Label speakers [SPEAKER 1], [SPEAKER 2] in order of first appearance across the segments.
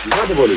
[SPEAKER 1] incredibly.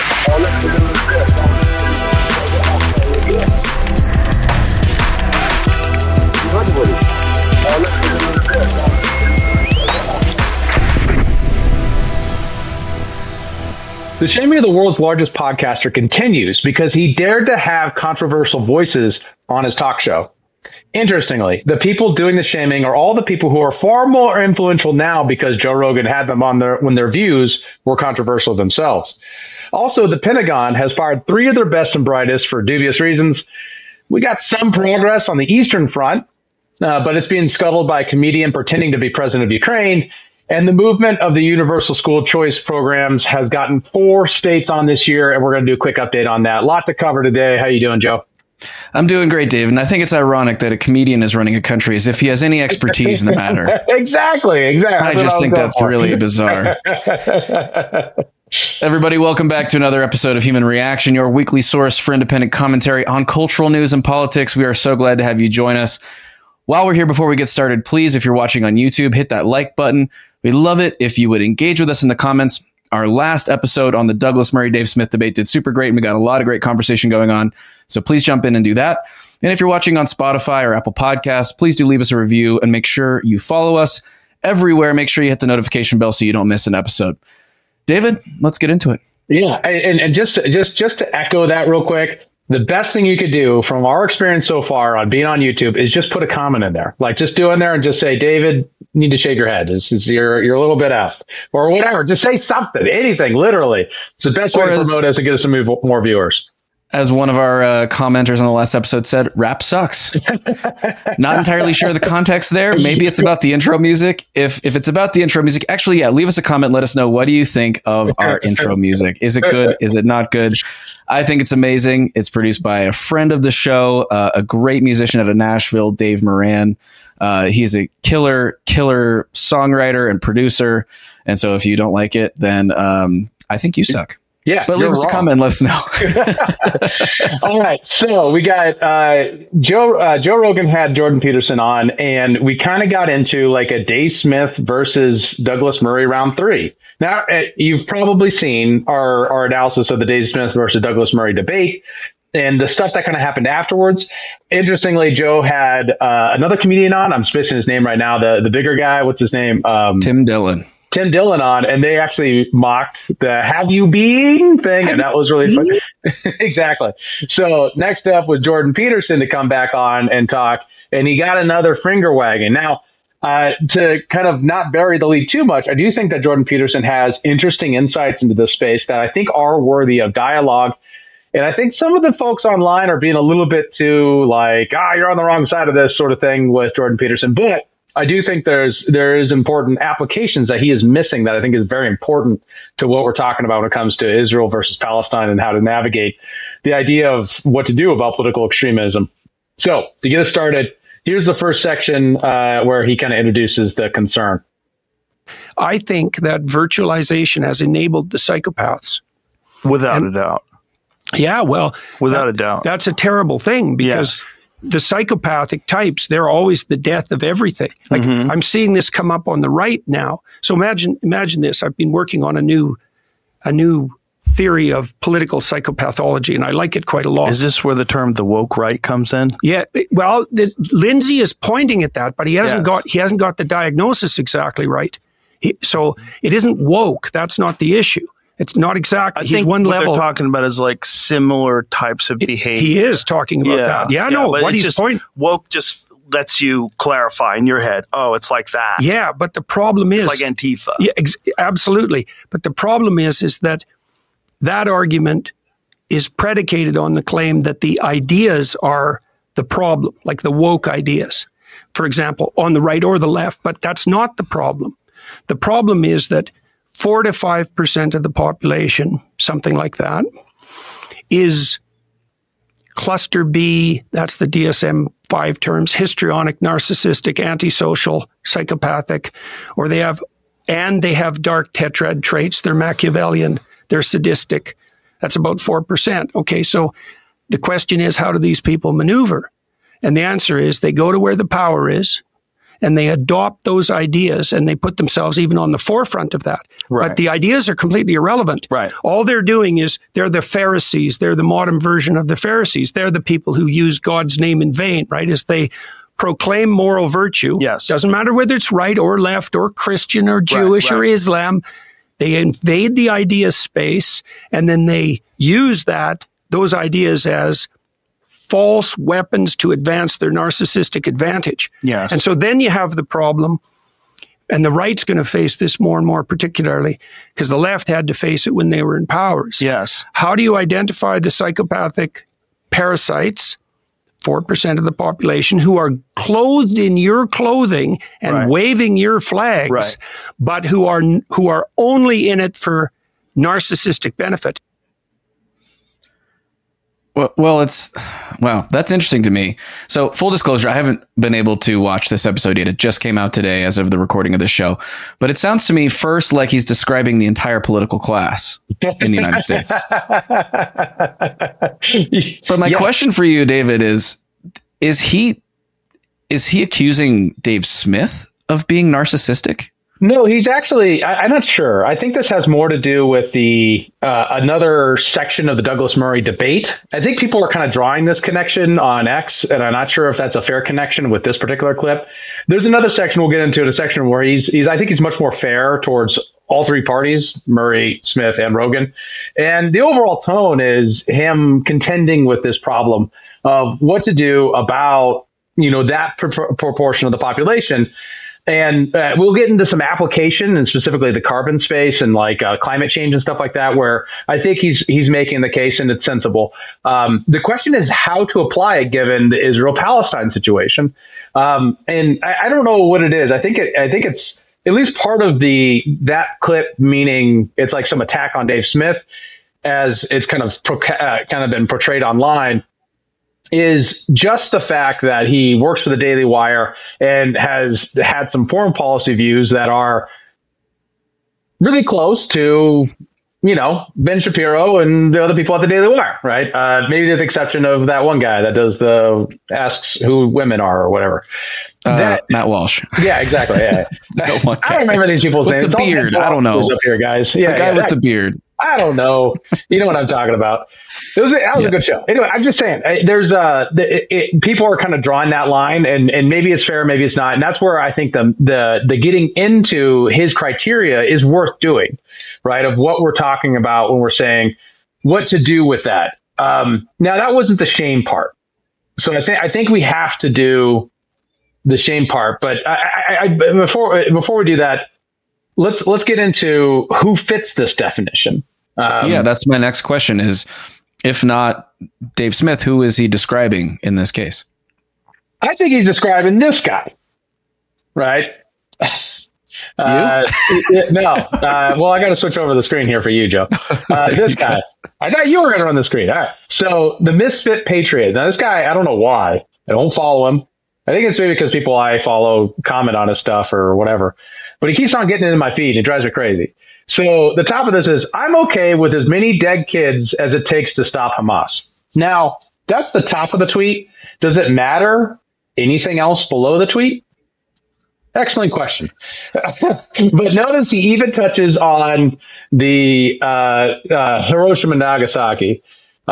[SPEAKER 1] The shaming of the world's largest podcaster continues because he dared to have controversial voices on his talk show. Interestingly, the people doing the shaming are all the people who are far more influential now because Joe Rogan had them on when their views were controversial themselves. Also, the Pentagon has fired 3 of their best and brightest for dubious reasons. We got some progress on the Eastern Front, but it's being scuttled by a comedian pretending to be president of Ukraine. And the movement of the universal school choice programs has gotten 4 states on this year, and we're going to do a quick update on that. A lot to cover today. How you doing, Joe?
[SPEAKER 2] I'm doing great, Dave. And I think it's ironic that a comedian is running a country as if he has any expertise in the matter.
[SPEAKER 1] Exactly.
[SPEAKER 2] I just think that's really bizarre. Everybody, welcome back to another episode of Human Reaction, your weekly source for independent commentary on cultural news and politics. We are so glad to have you join us. While we're here, before we get started, please, if you're watching on YouTube, hit that like button. We'd love it if you would engage with us in the comments. Our last episode on the Douglas Murray-Dave Smith debate did super great, and we got a lot of great conversation going on. So please jump in and do that. And if you're watching on Spotify or Apple Podcasts, please do leave us a review and make sure you follow us everywhere. Make sure you hit the notification bell so you don't miss an episode. David, let's get into it.
[SPEAKER 1] Yeah, and just to echo that real quick, the best thing you could do from our experience so far on being on YouTube is just put a comment in there. Like, just do in there and just say, David, you need to shave your head. You're a little bit off or whatever. Just say something, anything, literally. It's the best way to promote us and get us some more viewers.
[SPEAKER 2] As one of our commenters on the last episode said, rap sucks. Not entirely sure the context there. Maybe it's about the intro music. If it's about the intro music, actually, yeah, leave us a comment. Let us know. What do you think of our intro music? Is it good? Is it not good? I think it's amazing. It's produced by a friend of the show, a great musician out of Nashville, Dave Moran. He's a killer songwriter and producer. And so if you don't like it, then I think you suck.
[SPEAKER 1] Yeah,
[SPEAKER 2] but leave us a comment and let us know.
[SPEAKER 1] All right. So we got Joe Rogan had Jordan Peterson on, and we kind of got into like a Dave Smith versus Douglas Murray round 3. Now, you've probably seen our analysis of the Dave Smith versus Douglas Murray debate and the stuff that kind of happened afterwards. Interestingly, Joe had another comedian on. I'm spacing his name right now. The bigger guy. What's his name?
[SPEAKER 2] Tim Dillon
[SPEAKER 1] on, and they actually mocked the "Have you been" thing, and that was really funny. Exactly. So next up was Jordan Peterson to come back on and talk, and he got another finger wagging. Now, to kind of not bury the lead too much, I do think that Jordan Peterson has interesting insights into this space that I think are worthy of dialogue. And I think some of the folks online are being a little bit too like, you're on the wrong side of this sort of thing with Jordan Peterson, but I do think there is important applications that he is missing that I think is very important to what we're talking about when it comes to Israel versus Palestine and how to navigate the idea of what to do about political extremism. So to get us started, here's the first section where he kind of introduces the concern.
[SPEAKER 3] I think that virtualization has enabled the psychopaths.
[SPEAKER 4] Without a doubt.
[SPEAKER 3] Yeah, well,
[SPEAKER 4] without a doubt.
[SPEAKER 3] That's a terrible thing because the psychopathic types, they're always the death of everything. Like I'm seeing this come up on the right now. So imagine this. I've been working on a new theory of political psychopathology, and I like it quite a lot.
[SPEAKER 4] Is this where the term the woke right comes in?
[SPEAKER 3] Yeah. Well, Lindsay is pointing at that, but he hasn't got the diagnosis exactly right. So it isn't woke. That's not the issue. It's not exactly.
[SPEAKER 4] He's one level. What they're talking about is like similar types of behavior.
[SPEAKER 3] He is talking about that. Yeah, no. What he's pointing.
[SPEAKER 4] Woke just lets you clarify in your head. Oh, it's like that.
[SPEAKER 3] Yeah, but the problem is
[SPEAKER 4] it's like Antifa.
[SPEAKER 3] Yeah, absolutely. But the problem is that argument is predicated on the claim that the ideas are the problem, like the woke ideas, for example, on the right or the left. But that's not the problem. The problem is that 4 to 5% of the population, something like that, is cluster B, that's the DSM-5 terms, histrionic, narcissistic, antisocial, psychopathic, or they have dark tetrad traits, they're Machiavellian, they're sadistic. That's about 4%. Okay, so the question is, how do these people maneuver? And the answer is they go to where the power is, and they adopt those ideas and they put themselves even on the forefront of that.
[SPEAKER 4] Right.
[SPEAKER 3] But the ideas are completely irrelevant.
[SPEAKER 4] Right.
[SPEAKER 3] All they're doing is they're the Pharisees. They're the modern version of the Pharisees. They're the people who use God's name in vain, right? As they proclaim moral virtue.
[SPEAKER 4] Yes.
[SPEAKER 3] Doesn't matter whether it's right or left or Christian or Jewish or Islam. They invade the idea space and then they use those ideas as false weapons to advance their narcissistic advantage.
[SPEAKER 4] Yes.
[SPEAKER 3] And so then you have the problem, and the right's going to face this more and more, particularly because the left had to face it when they were in power.
[SPEAKER 4] Yes.
[SPEAKER 3] How do you identify the psychopathic parasites, 4% of the population, who are clothed in your clothing and waving your flags, but who are only in it for narcissistic benefit?
[SPEAKER 2] Well, that's interesting to me. So, full disclosure, I haven't been able to watch this episode yet. It just came out today as of the recording of this show. But it sounds to me first like he's describing the entire political class in the United States. But my question for you, David, is he accusing Dave Smith of being narcissistic?
[SPEAKER 1] No, he's actually, I'm not sure. I think this has more to do with the another section of the Douglas Murray debate. I think people are kind of drawing this connection on X, and I'm not sure if that's a fair connection with this particular clip. There's another section we'll get into, a section where I think he's much more fair towards all three parties, Murray, Smith, and Rogan. And the overall tone is him contending with this problem of what to do about, that proportion of the population. And we'll get into some application and specifically the carbon space and like climate change and stuff like that, where I think he's making the case and it's sensible. The question is how to apply it given the Israel-Palestine situation. And I don't know what it is. I think it's at least part of that clip, meaning it's like some attack on Dave Smith, as it's kind of been portrayed online, is just the fact that he works for the Daily Wire and has had some foreign policy views that are really close to, Ben Shapiro and the other people at the Daily Wire, right? Maybe with the exception of that one guy that does asks who women are or whatever.
[SPEAKER 2] Matt Walsh.
[SPEAKER 1] Yeah, exactly. Yeah. I don't remember these people's names.
[SPEAKER 2] The beard. I don't know.
[SPEAKER 1] Up here, guys. Yeah,
[SPEAKER 2] the guy with the beard.
[SPEAKER 1] I don't know. You know what I'm talking about. That was a good show. Anyway, I'm just saying there's people are kind of drawing that line and maybe it's fair, maybe it's not. And that's where I think the getting into his criteria is worth doing, right? Of what we're talking about when we're saying what to do with that. Now that wasn't the shame part. So I think we have to do the shame part, but before we do that, let's get into who fits this definition.
[SPEAKER 2] That's my next question is, if not Dave Smith, who is he describing in this case?
[SPEAKER 1] I think he's describing this guy, right? No. Well, I got to switch over the screen here for you, Joe. This guy. I thought you were going to run the screen. All right. So the Misfit Patriot. Now, this guy, I don't know why. I don't follow him. I think it's maybe because people I follow comment on his stuff or whatever. But he keeps on getting into my feed. It drives me crazy. So the top of this is, I'm okay with as many dead kids as it takes to stop Hamas. Now, that's the top of the tweet. Does it matter anything else below the tweet? Excellent question. But notice he even touches on the Hiroshima and Nagasaki.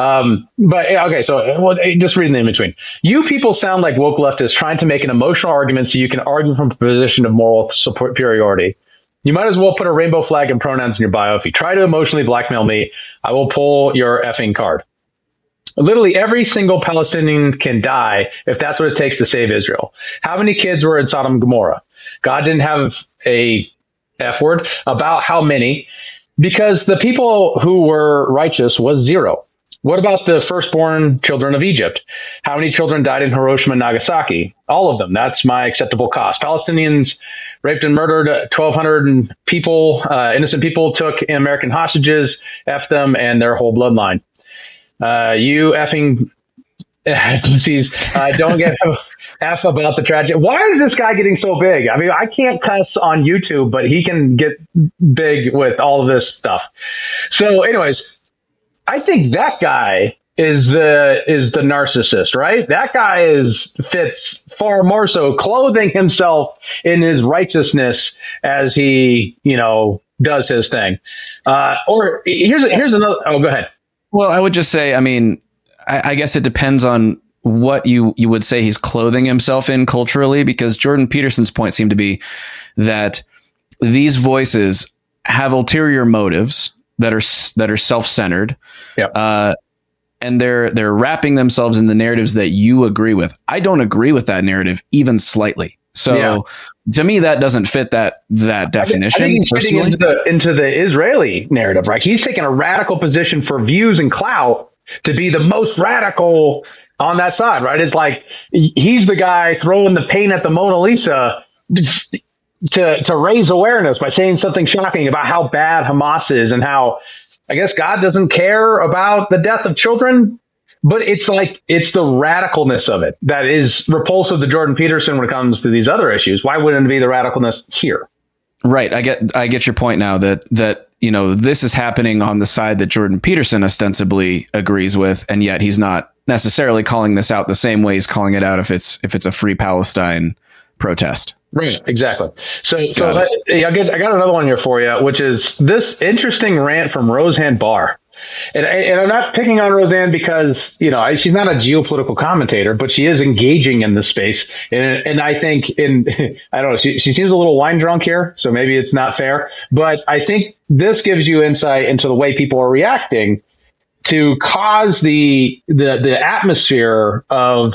[SPEAKER 1] Just reading the in between. You people sound like woke leftists trying to make an emotional argument so you can argue from a position of moral superiority. You might as well put a rainbow flag and pronouns in your bio. If you try to emotionally blackmail me, I will pull your effing card. Literally every single Palestinian can die if that's what it takes to save Israel. How many kids were in Sodom and Gomorrah? God didn't have a F word about how many, because the people who were righteous was zero. What about the firstborn children of Egypt? How many children died in Hiroshima and Nagasaki? All of them. That's my acceptable cost. Palestinians raped and murdered 1,200 people. Innocent people took American hostages, F them and their whole bloodline. You effing pussies, don't get F about the tragedy. Why is this guy getting so big? I mean, I can't cuss on YouTube, but he can get big with all of this stuff. So anyways, I think that guy is the narcissist, right? That guy fits far more so clothing himself in his righteousness as he, does his thing. Or here's another. Oh, go ahead.
[SPEAKER 2] Well, I would just say, I mean, I guess it depends on what you would say he's clothing himself in culturally, because Jordan Peterson's point seemed to be that these voices have ulterior motives that are self-centered.
[SPEAKER 1] Yep.
[SPEAKER 2] And they're wrapping themselves in the narratives that you agree with. I don't agree with that narrative even slightly. So to me, that doesn't fit that definition.
[SPEAKER 1] I think he's fitting into the Israeli narrative, right? He's taking a radical position for views and clout to be the most radical on that side, right? It's like he's the guy throwing the paint at the Mona Lisa to raise awareness by saying something shocking about how bad Hamas is and how, I guess, God doesn't care about the death of children. But it's the radicalness of it that is repulsive to Jordan Peterson when it comes to these other issues. Why wouldn't it be the radicalness here?
[SPEAKER 2] Right. I get your point now that this is happening on the side that Jordan Peterson ostensibly agrees with, and yet he's not necessarily calling this out the same way he's calling it out if it's a Free Palestine protest.
[SPEAKER 1] Right. Exactly. So I got another one here for you, which is this interesting rant from Roseanne Barr. And I'm not picking on Roseanne because, she's not a geopolitical commentator, but she is engaging in this space. And I think I don't know, she seems a little wine drunk here, so maybe it's not fair. But I think this gives you insight into the way people are reacting to cause the atmosphere of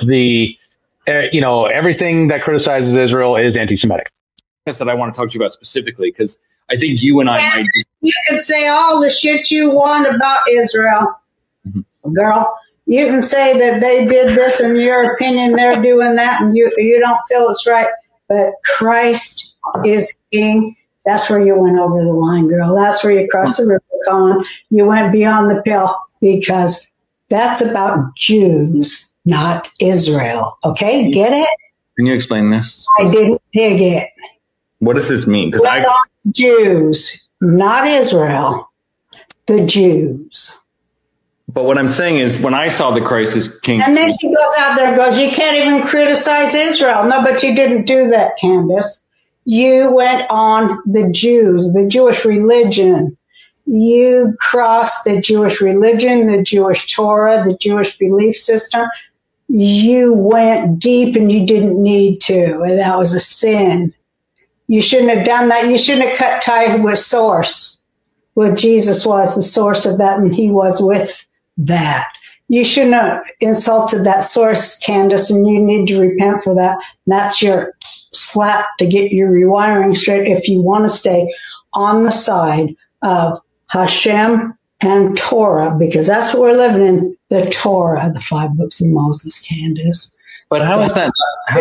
[SPEAKER 1] everything that criticizes Israel is anti-Semitic.
[SPEAKER 5] That I want to talk to you about specifically, because I think you and I might.
[SPEAKER 6] You could say all the shit you want about Israel, girl. You can say that they did this, in your opinion, they're doing that, and you don't feel it's right. But Christ is King. That's where you went over the line, girl. That's where you crossed the Rubicon. You went beyond the pale, because that's about Jews, not Israel. Okay, get it?
[SPEAKER 5] Can you explain this?
[SPEAKER 6] I didn't dig it.
[SPEAKER 5] What does this mean? Because
[SPEAKER 6] Jews, not Israel, the Jews.
[SPEAKER 5] But what I'm saying is, when I saw the Christ is King,
[SPEAKER 6] and then she goes out there and goes, you can't even criticize Israel. No, but you didn't do that, Candace. You went on the Jews, the Jewish religion. You crossed the Jewish religion, the Jewish Torah, the Jewish belief system. You went deep and you didn't need to. And that was a sin. You shouldn't have done that. You shouldn't have cut ties with source. Well, Jesus was the source of that, and he was with that. You shouldn't have insulted that source, Candace, and you need to repent for that. And that's your slap to get your rewiring straight if you want to stay on the side of Hashem and Torah, because that's what we're living in, the Torah, the 5 books of Moses, Candace.
[SPEAKER 5] But how is that?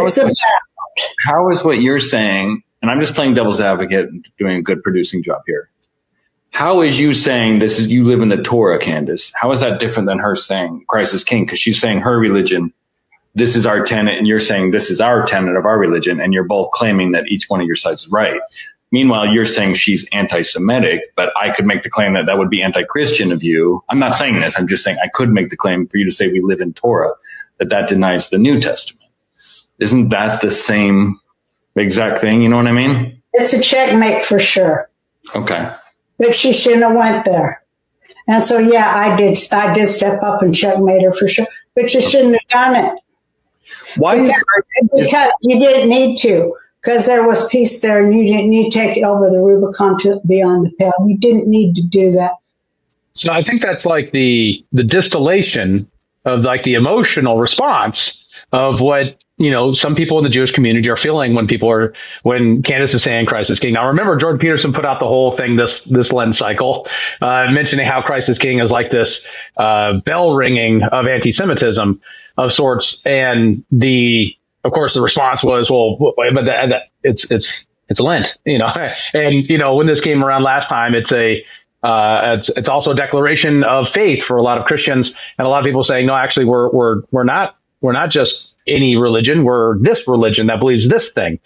[SPEAKER 5] How is what you're saying? And I'm just playing devil's advocate and doing a good producing job here. How is you saying this is you live in the Torah, Candace? How is that different than her saying Christ is King? Because she's saying her religion, this is our tenet, and you're saying this is our tenet of our religion, and you're both claiming that each one of your sides is right. Meanwhile, you're saying she's anti-Semitic, but I could make the claim that would be anti-Christian of you. I'm not saying this. I'm just saying I could make the claim for you to say we live in Torah, that denies the New Testament. Isn't that the same exact thing? You know what I mean?
[SPEAKER 6] It's a checkmate for sure.
[SPEAKER 5] Okay.
[SPEAKER 6] But she shouldn't have went there. And so, yeah, I did step up and checkmate her for sure. But you shouldn't have done it.
[SPEAKER 5] Why?
[SPEAKER 6] Because you didn't need to. Because there was peace there, and you didn't need to take it over the Rubicon to beyond the pale. You didn't need to do that.
[SPEAKER 1] So I think that's like the distillation of like the emotional response of what, some people in the Jewish community are feeling when Candace is saying Christ is King. Now, remember, Jordan Peterson put out the whole thing this Lent cycle, mentioning how Christ is King is like this bell ringing of anti-Semitism of sorts. And of course, the response was, well, but it's Lent, and, when this came around last time, it's also a declaration of faith for a lot of Christians, and a lot of people saying, no, actually, we're not just any religion. We're this religion that believes this thing.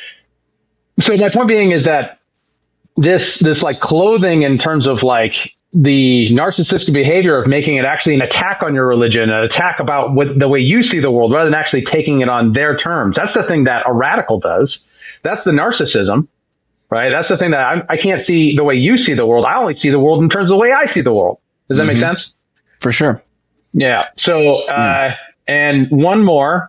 [SPEAKER 1] So my point being is that this like clothing in terms of like the narcissistic behavior of making it actually an attack on your religion, an attack about the way you see the world, rather than actually taking it on their terms. That's the thing that a radical does. That's the narcissism, right? That's the thing that I can't see the way you see the world. I only see the world in terms of the way I see the world. Does that make sense?
[SPEAKER 2] For sure.
[SPEAKER 1] Yeah. So, and one more.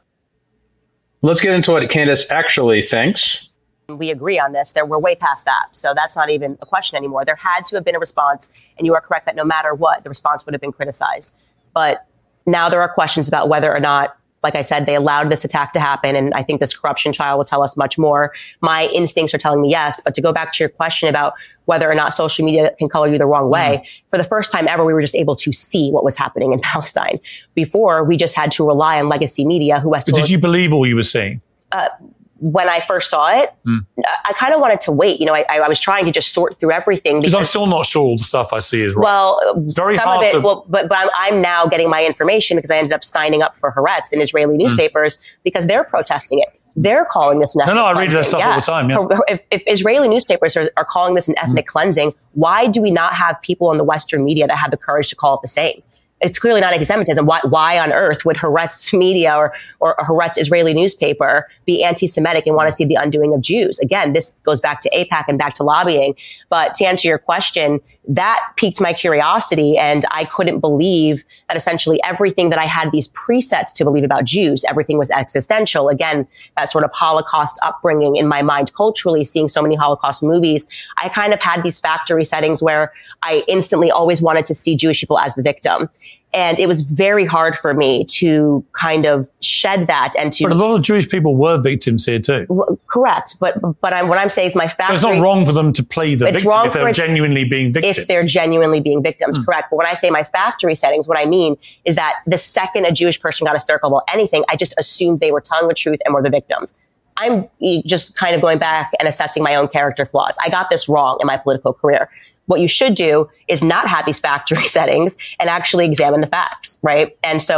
[SPEAKER 1] Let's get into what Candace actually thinks.
[SPEAKER 7] We agree on this. We're way past that. So that's not even a question anymore. There had to have been a response. And you are correct that no matter what, the response would have been criticized. But now there are questions about whether or not, like I said, they allowed this attack to happen. And I think this corruption trial will tell us much more. My instincts are telling me yes. But to go back to your question about whether or not social media can color you the wrong way, for the first time ever, we were just able to see what was happening in Palestine. Before, we just had to rely on legacy media who has to...
[SPEAKER 8] But did you believe all you were seeing?
[SPEAKER 7] When I first saw it, I kind of wanted to wait. You know, I was trying to just sort through everything.
[SPEAKER 8] Because I'm still not sure all the stuff I see is right.
[SPEAKER 7] Well,
[SPEAKER 8] it's very
[SPEAKER 7] some
[SPEAKER 8] hard
[SPEAKER 7] of it,
[SPEAKER 8] to...
[SPEAKER 7] but I'm now getting my information because I ended up signing up for Haaretz in Israeli newspapers because they're protesting it. They're calling this an ethnic
[SPEAKER 8] I
[SPEAKER 7] cleansing.
[SPEAKER 8] read that stuff all the time. Yeah.
[SPEAKER 7] If Israeli newspapers are calling this an ethnic cleansing, why do we not have people in the Western media that have the courage to call it the same? It's clearly not anti-Semitism. Why on earth would Haaretz media or Haaretz Israeli newspaper be anti-Semitic and want to see the undoing of Jews? Again, this goes back to AIPAC and back to lobbying. But to answer your question, that piqued my curiosity, and I couldn't believe that essentially everything that I had these presets to believe about Jews, everything was existential. Again, that sort of Holocaust upbringing in my mind culturally, seeing so many Holocaust movies, I kind of had these factory settings where I instantly always wanted to see Jewish people as the victim. And it was very hard for me to kind of shed that and to...
[SPEAKER 8] But a lot of Jewish people were victims here too.
[SPEAKER 7] Correct. But what I'm saying is my factory...
[SPEAKER 8] So it's not wrong for them to play the victim if they're genuinely being victims.
[SPEAKER 7] If they're genuinely being victims, correct. But when I say my factory settings, what I mean is that the second a Jewish person got hysterical about anything, I just assumed they were telling the truth and were the victims. I'm just kind of going back and assessing my own character flaws. I got this wrong in my political career. What you should do is not have these factory settings and actually examine the facts, right? And so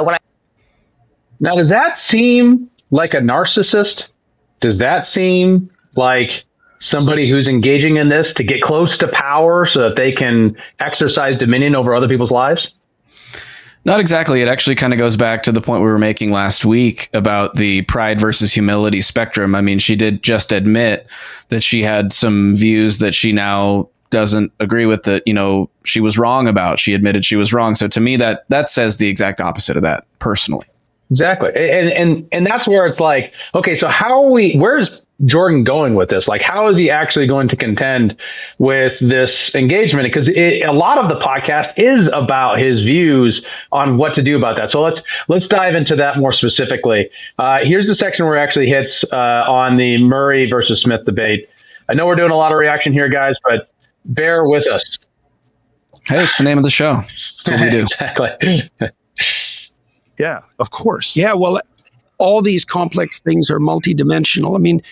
[SPEAKER 1] Now, does that seem like a narcissist? Does that seem like somebody who's engaging in this to get close to power so that they can exercise dominion over other people's lives?
[SPEAKER 2] Not exactly. It actually kind of goes back to the point we were making last week about the pride versus humility spectrum. I mean, she did just admit that she had some views that she now doesn't agree with, that, you know, she was wrong about. She admitted she was wrong. So to me, that says the exact opposite of that, personally.
[SPEAKER 1] Exactly. And that's where it's like, okay, so where's Jordan going with this? Like, how is he actually going to contend with this engagement? Because a lot of the podcast is about his views on what to do about that. So let's dive into that more specifically. Here's the section where it actually hits on the Murray versus Smith debate. I know we're doing a lot of reaction here, guys, but bear with us.
[SPEAKER 2] Hey, it's the name of the show. That's what we do.
[SPEAKER 1] Exactly.
[SPEAKER 4] Yeah, of course.
[SPEAKER 3] Yeah, well, all these complex things are multidimensional. I mean,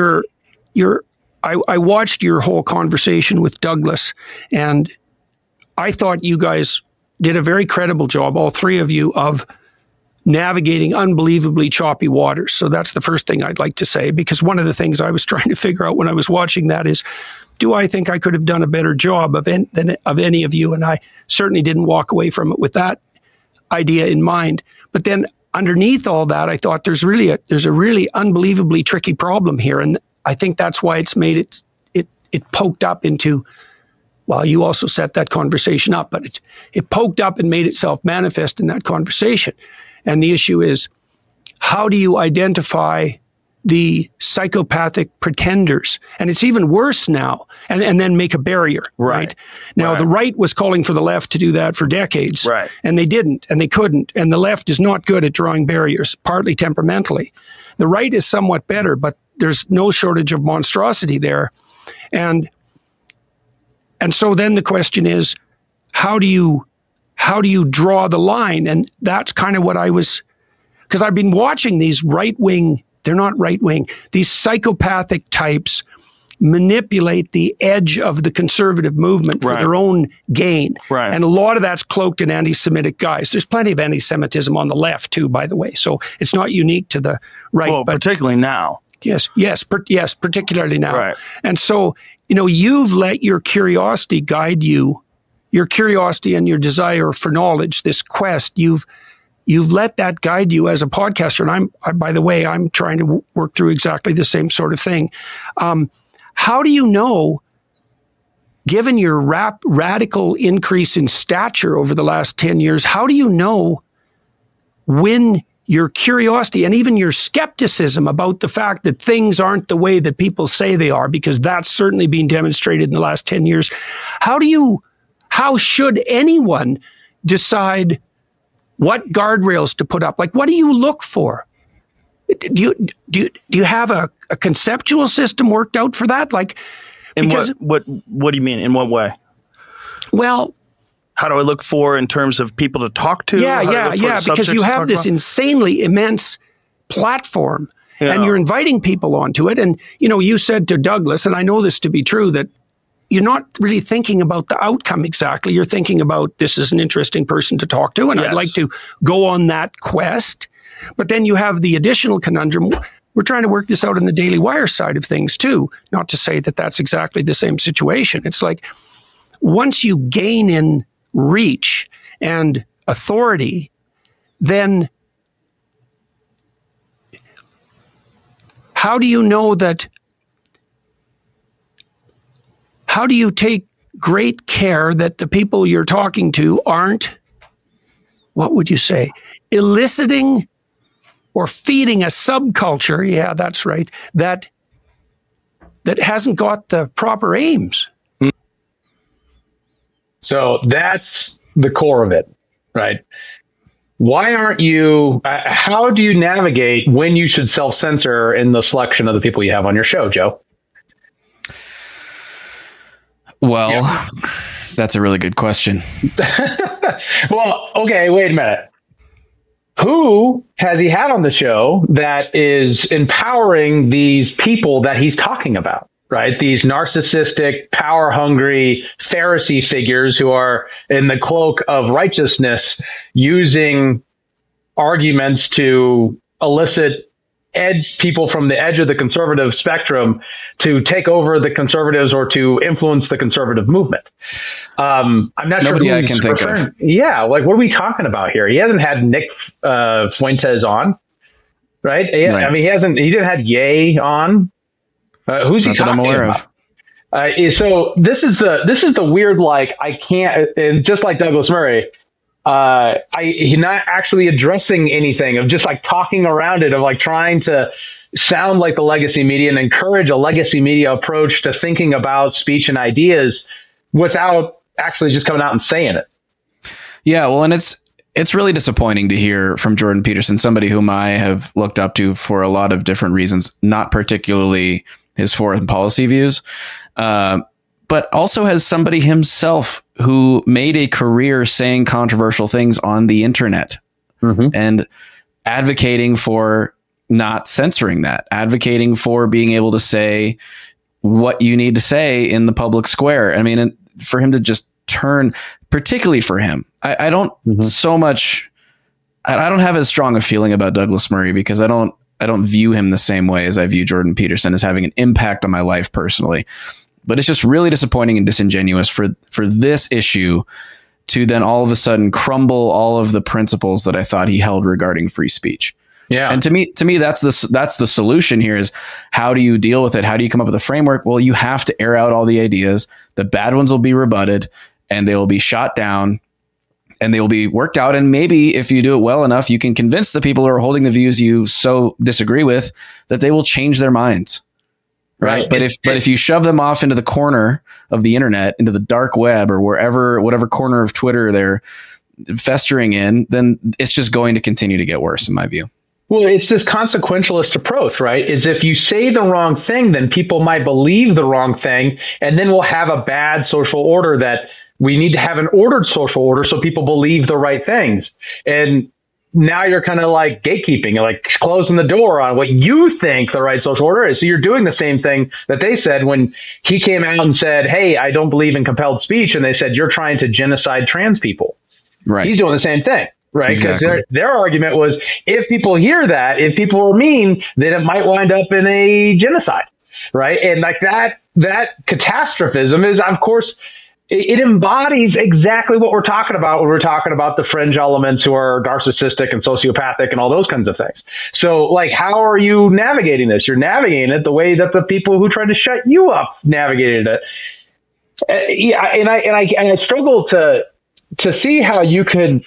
[SPEAKER 3] I watched your whole conversation with Douglas, and I thought you guys did a very credible job, all three of you, of navigating unbelievably choppy waters. So that's the first thing I'd like to say, because one of the things I was trying to figure out when I was watching that is, do I think I could have done a better job of any of you? And I certainly didn't walk away from it with that idea in mind. But then underneath all that, I thought there's a really unbelievably tricky problem here. And I think that's why it's made it poked up into, well, you also set that conversation up, but it poked up and made itself manifest in that conversation. And the issue is, how do you identify the psychopathic pretenders? And it's even worse now, and then make a barrier, right? Now, the right was calling for the left to do that for decades,
[SPEAKER 4] right?
[SPEAKER 3] And they didn't, and they couldn't. And the left is not good at drawing barriers, partly temperamentally. The right is somewhat better, but there's no shortage of monstrosity there. And so then the question is, how do you draw the line? And that's kind of what I was, because I've been watching these right-wing, they're not right-wing, these psychopathic types manipulate the edge of the conservative movement for their own gain. Right. And a lot of that's cloaked in anti-Semitic guys. There's plenty of anti-Semitism on the left too, by the way. So it's not unique to the right.
[SPEAKER 4] Well, but particularly now.
[SPEAKER 3] Yes, particularly now.
[SPEAKER 4] Right.
[SPEAKER 3] And so, you've let your curiosity guide you your curiosity and your desire for knowledge, this quest, you've let that guide you as a podcaster. And by the way, I'm trying to work through exactly the same sort of thing. How do you know, given your radical increase in stature over the last 10 years, how do you know when your curiosity and even your skepticism about the fact that things aren't the way that people say they are, because that's certainly been demonstrated in the last 10 years, how should anyone decide what guardrails to put up? Like, what do you look for? Do you have a conceptual system worked out for that? Like,
[SPEAKER 4] what do you mean? In what way?
[SPEAKER 3] Well,
[SPEAKER 4] how do I look for in terms of people to talk to?
[SPEAKER 3] Yeah. Because you have this insanely immense platform, and you're inviting people onto it. And you said to Douglas, and I know this to be true, that you're not really thinking about the outcome exactly. You're thinking about, this is an interesting person to talk to, and I'd like to go on that quest. But then you have the additional conundrum. We're trying to work this out in the Daily Wire side of things too. Not to say that that's exactly the same situation. It's like, once you gain in reach and authority, then how do you know that? How do you take great care that the people you're talking to aren't, what would you say, eliciting or feeding a subculture? Yeah, that's right. That hasn't got the proper aims.
[SPEAKER 1] So that's the core of it, right? Why aren't you, how do you navigate when you should self-censor in the selection of the people you have on your show, Joe?
[SPEAKER 2] Well, that's a really good question.
[SPEAKER 1] Well, okay, wait a minute. Who has he had on the show that is empowering these people that he's talking about, right? These narcissistic, power-hungry Pharisee figures who are in the cloak of righteousness using arguments to elicit people from the edge of the conservative spectrum to take over the conservatives or to influence the conservative movement. I'm not sure who
[SPEAKER 2] I can think of.
[SPEAKER 1] Yeah, like, what are we talking about here? He hasn't had Nick Fuentes on, right? Right. I mean, he didn't have Ye on. Who's he talking about? So this is the weird, like, I can't, and just like Douglas Murray, he's not actually addressing anything, of just like talking around it, of like trying to sound like the legacy media and encourage a legacy media approach to thinking about speech and ideas without actually just coming out and saying it. Yeah,
[SPEAKER 2] well, and it's really disappointing to hear from Jordan Peterson, somebody whom I have looked up to for a lot of different reasons, not particularly his foreign policy views, but also as somebody himself who made a career saying controversial things on the internet and advocating for not censoring that, advocating for being able to say what you need to say in the public square. I mean, and for him to just turn, particularly for him, I don't so much, I don't have as strong a feeling about Douglas Murray, because I don't view him the same way as I view Jordan Peterson as having an impact on my life personally. But it's just really disappointing and disingenuous for this issue to then all of a sudden crumble all of the principles that I thought he held regarding free speech.
[SPEAKER 1] Yeah.
[SPEAKER 2] And to me, that's the solution here, is how do you deal with it? How do you come up with a framework? Well, you have to air out all the ideas. The bad ones will be rebutted and they will be shot down and they will be worked out. And maybe if you do it well enough, you can convince the people who are holding the views you so disagree with that they will change their minds. Right. But if you shove them off into the corner of the internet, into the dark web, or whatever corner of Twitter they're festering in, then it's just going to continue to get worse, in my view.
[SPEAKER 1] Well, it's this consequentialist approach, right? Is if you say the wrong thing, then people might believe the wrong thing, and then we'll have a bad social order that we need to have an ordered social order so people believe the right things. And now you're kind of like gatekeeping, like closing the door on what you think the right social order is. So you're doing the same thing that they said when he came out and said, hey, I don't believe in compelled speech. And they said, you're trying to genocide trans people.
[SPEAKER 2] Right.
[SPEAKER 1] He's doing the same thing. Right. Because
[SPEAKER 2] Exactly.
[SPEAKER 1] their argument was, if people hear that, if people are mean, then it might wind up in a genocide. Right. And like that catastrophism is, of course, it embodies exactly what we're talking about when we're talking about the fringe elements who are narcissistic and sociopathic and all those kinds of things. So, like, how are you navigating this? You're navigating it the way that the people who tried to shut you up navigated it. I struggle to see how you could.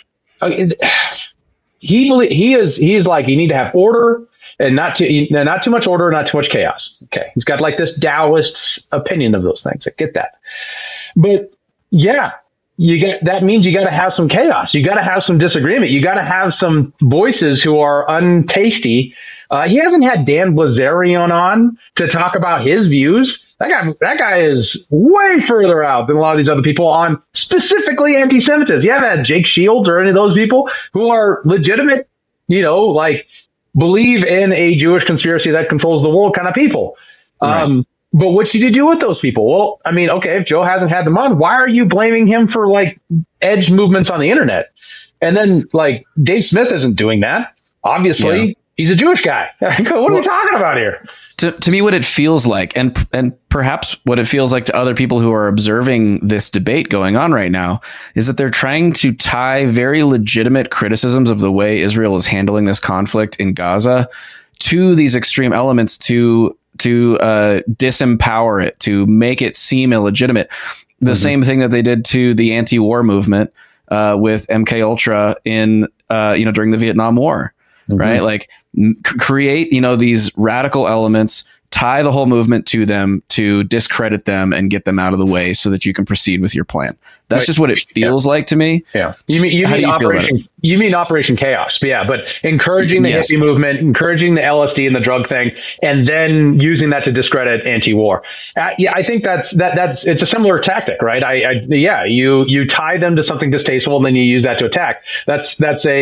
[SPEAKER 1] He's like, you need to have order and not too much order, not too much chaos. Okay, he's got like this Taoist opinion of those things. I get that. But yeah, that means you got to have some chaos. You got to have some disagreement. You got to have some voices who are untasty. He hasn't had Dan Bilzerian on to talk about his views. That guy is way further out than a lot of these other people on specifically anti-Semitism. You haven't had Jake Shields or any of those people who are legitimate, like believe in a Jewish conspiracy that controls the world kind of people. Right. But what should you do with those people? Well, I mean, okay, if Joe hasn't had them on, why are you blaming him for like edge movements on the internet? And then like Dave Smith isn't doing that. Obviously, he's a Jewish guy. What are we talking about here?
[SPEAKER 2] To me, what it feels like, and perhaps what it feels like to other people who are observing this debate going on right now, is that they're trying to tie very legitimate criticisms of the way Israel is handling this conflict in Gaza to these extreme elements to disempower it, to make it seem illegitimate. The same thing that they did to the anti-war movement with MK Ultra in during the Vietnam War, right? Like create these radical elements, tie the whole movement to them to discredit them and get them out of the way so that you can proceed with your plan. That's just what it feels like to me.
[SPEAKER 1] Yeah. You mean Operation Chaos. Yeah. But encouraging the hippie movement, encouraging the LSD and the drug thing, and then using that to discredit anti-war. I think it's a similar tactic, right? You tie them to something distasteful and then you use that to attack. That's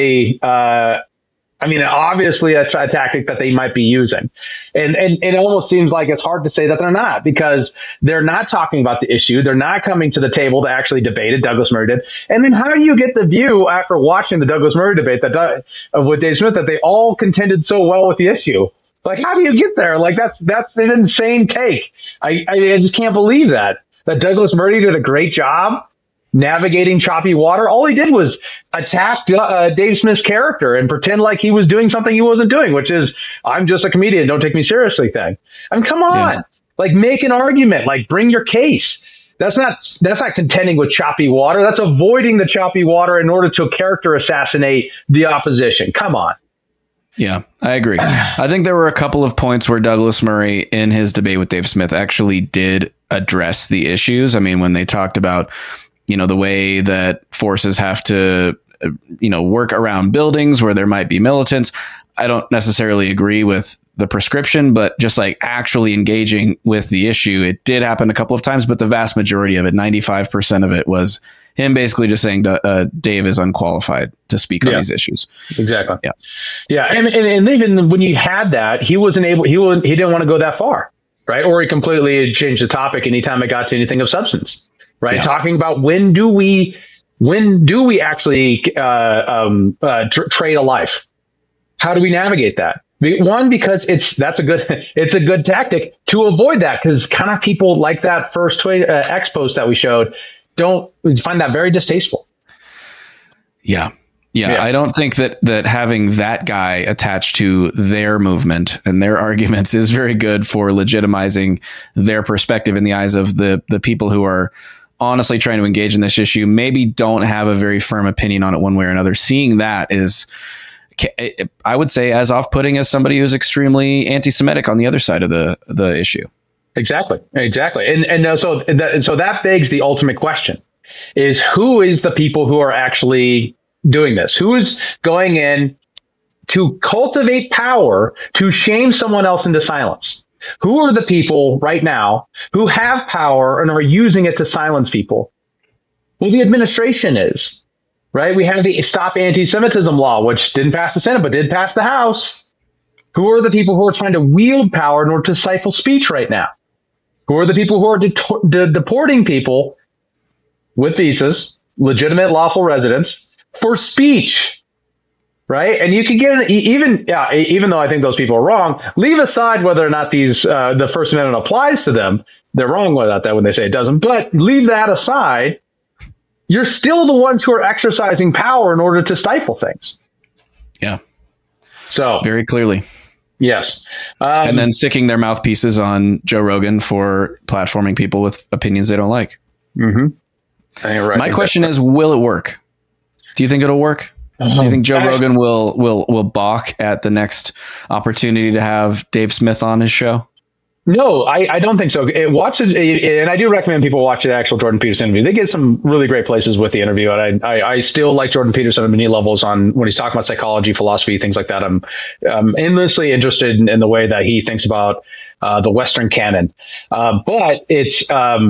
[SPEAKER 1] obviously a tactic that they might be using. And it almost seems like it's hard to say that they're not, because they're not talking about the issue. They're not coming to the table to actually debate it. Douglas Murray did. And then how do you get the view after watching the Douglas Murray debate with Dave Smith that they all contended so well with the issue? Like, how do you get there? Like, that's an insane take. I just can't believe that Douglas Murray did a great job navigating choppy water. All he did was attack Dave Smith's character and pretend like he was doing something he wasn't doing, which is, I'm just a comedian, don't take me seriously thing. I mean, come on, like, make an argument, like, bring your case. That's not contending with choppy water. That's avoiding the choppy water in order to character assassinate the opposition. Come on.
[SPEAKER 2] Yeah, I agree. I think there were a couple of points where Douglas Murray in his debate with Dave Smith actually did address the issues. I mean, when they talked about the way that forces have to, work around buildings where there might be militants. I don't necessarily agree with the prescription, but just like actually engaging with the issue, it did happen a couple of times, but the vast majority of it, 95% of it, was him basically just saying Dave is unqualified to speak on these issues.
[SPEAKER 1] Exactly. Yeah. Yeah. And even when you had that, he didn't want to go that far, right? Or he completely changed the topic anytime it got to anything of substance. Right. Yeah. Talking about when do we actually trade a life? How do we navigate that? One, because it's a good tactic to avoid that, because kind of people like that first X post that we showed find that very distasteful.
[SPEAKER 2] Yeah. I don't think that having that guy attached to their movement and their arguments is very good for legitimizing their perspective in the eyes of the people who are honestly trying to engage in this issue, maybe don't have a very firm opinion on it one way or another. Seeing that is, I would say, as off-putting as somebody who's extremely anti-Semitic on the other side of the issue.
[SPEAKER 1] Exactly. So that begs the ultimate question: is who is the people who are actually doing this? Who is going in to cultivate power to shame someone else into silence? Who are the people right now who have power and are using it to silence people? Well, the administration is, right? We have the Stop Anti-Semitism law, which didn't pass the Senate, but did pass the House. Who are the people who are trying to wield power in order to stifle speech right now? Who are the people who are deporting people with visas, legitimate lawful residents, for speech? Right. And you can get even though I think those people are wrong, leave aside whether or not the First Amendment applies to them. they're wrong about that when they say it doesn't. But leave that aside, you're still the ones who are exercising power in order to stifle things.
[SPEAKER 2] Yeah.
[SPEAKER 1] So
[SPEAKER 2] very clearly.
[SPEAKER 1] Yes.
[SPEAKER 2] And then sticking their mouthpieces on Joe Rogan for platforming people with opinions they don't like.
[SPEAKER 1] Mm-hmm.
[SPEAKER 2] My question is, will it work? Do you think it'll work? Do you think Joe Rogan will balk at the next opportunity to have Dave Smith on his show?
[SPEAKER 1] No, I don't think so. And I do recommend people watch the actual Jordan Peterson interview. They get some really great places with the interview. And I still like Jordan Peterson at many levels on when he's talking about psychology, philosophy, things like that. I'm endlessly interested in the way that he thinks about the Western canon. But it's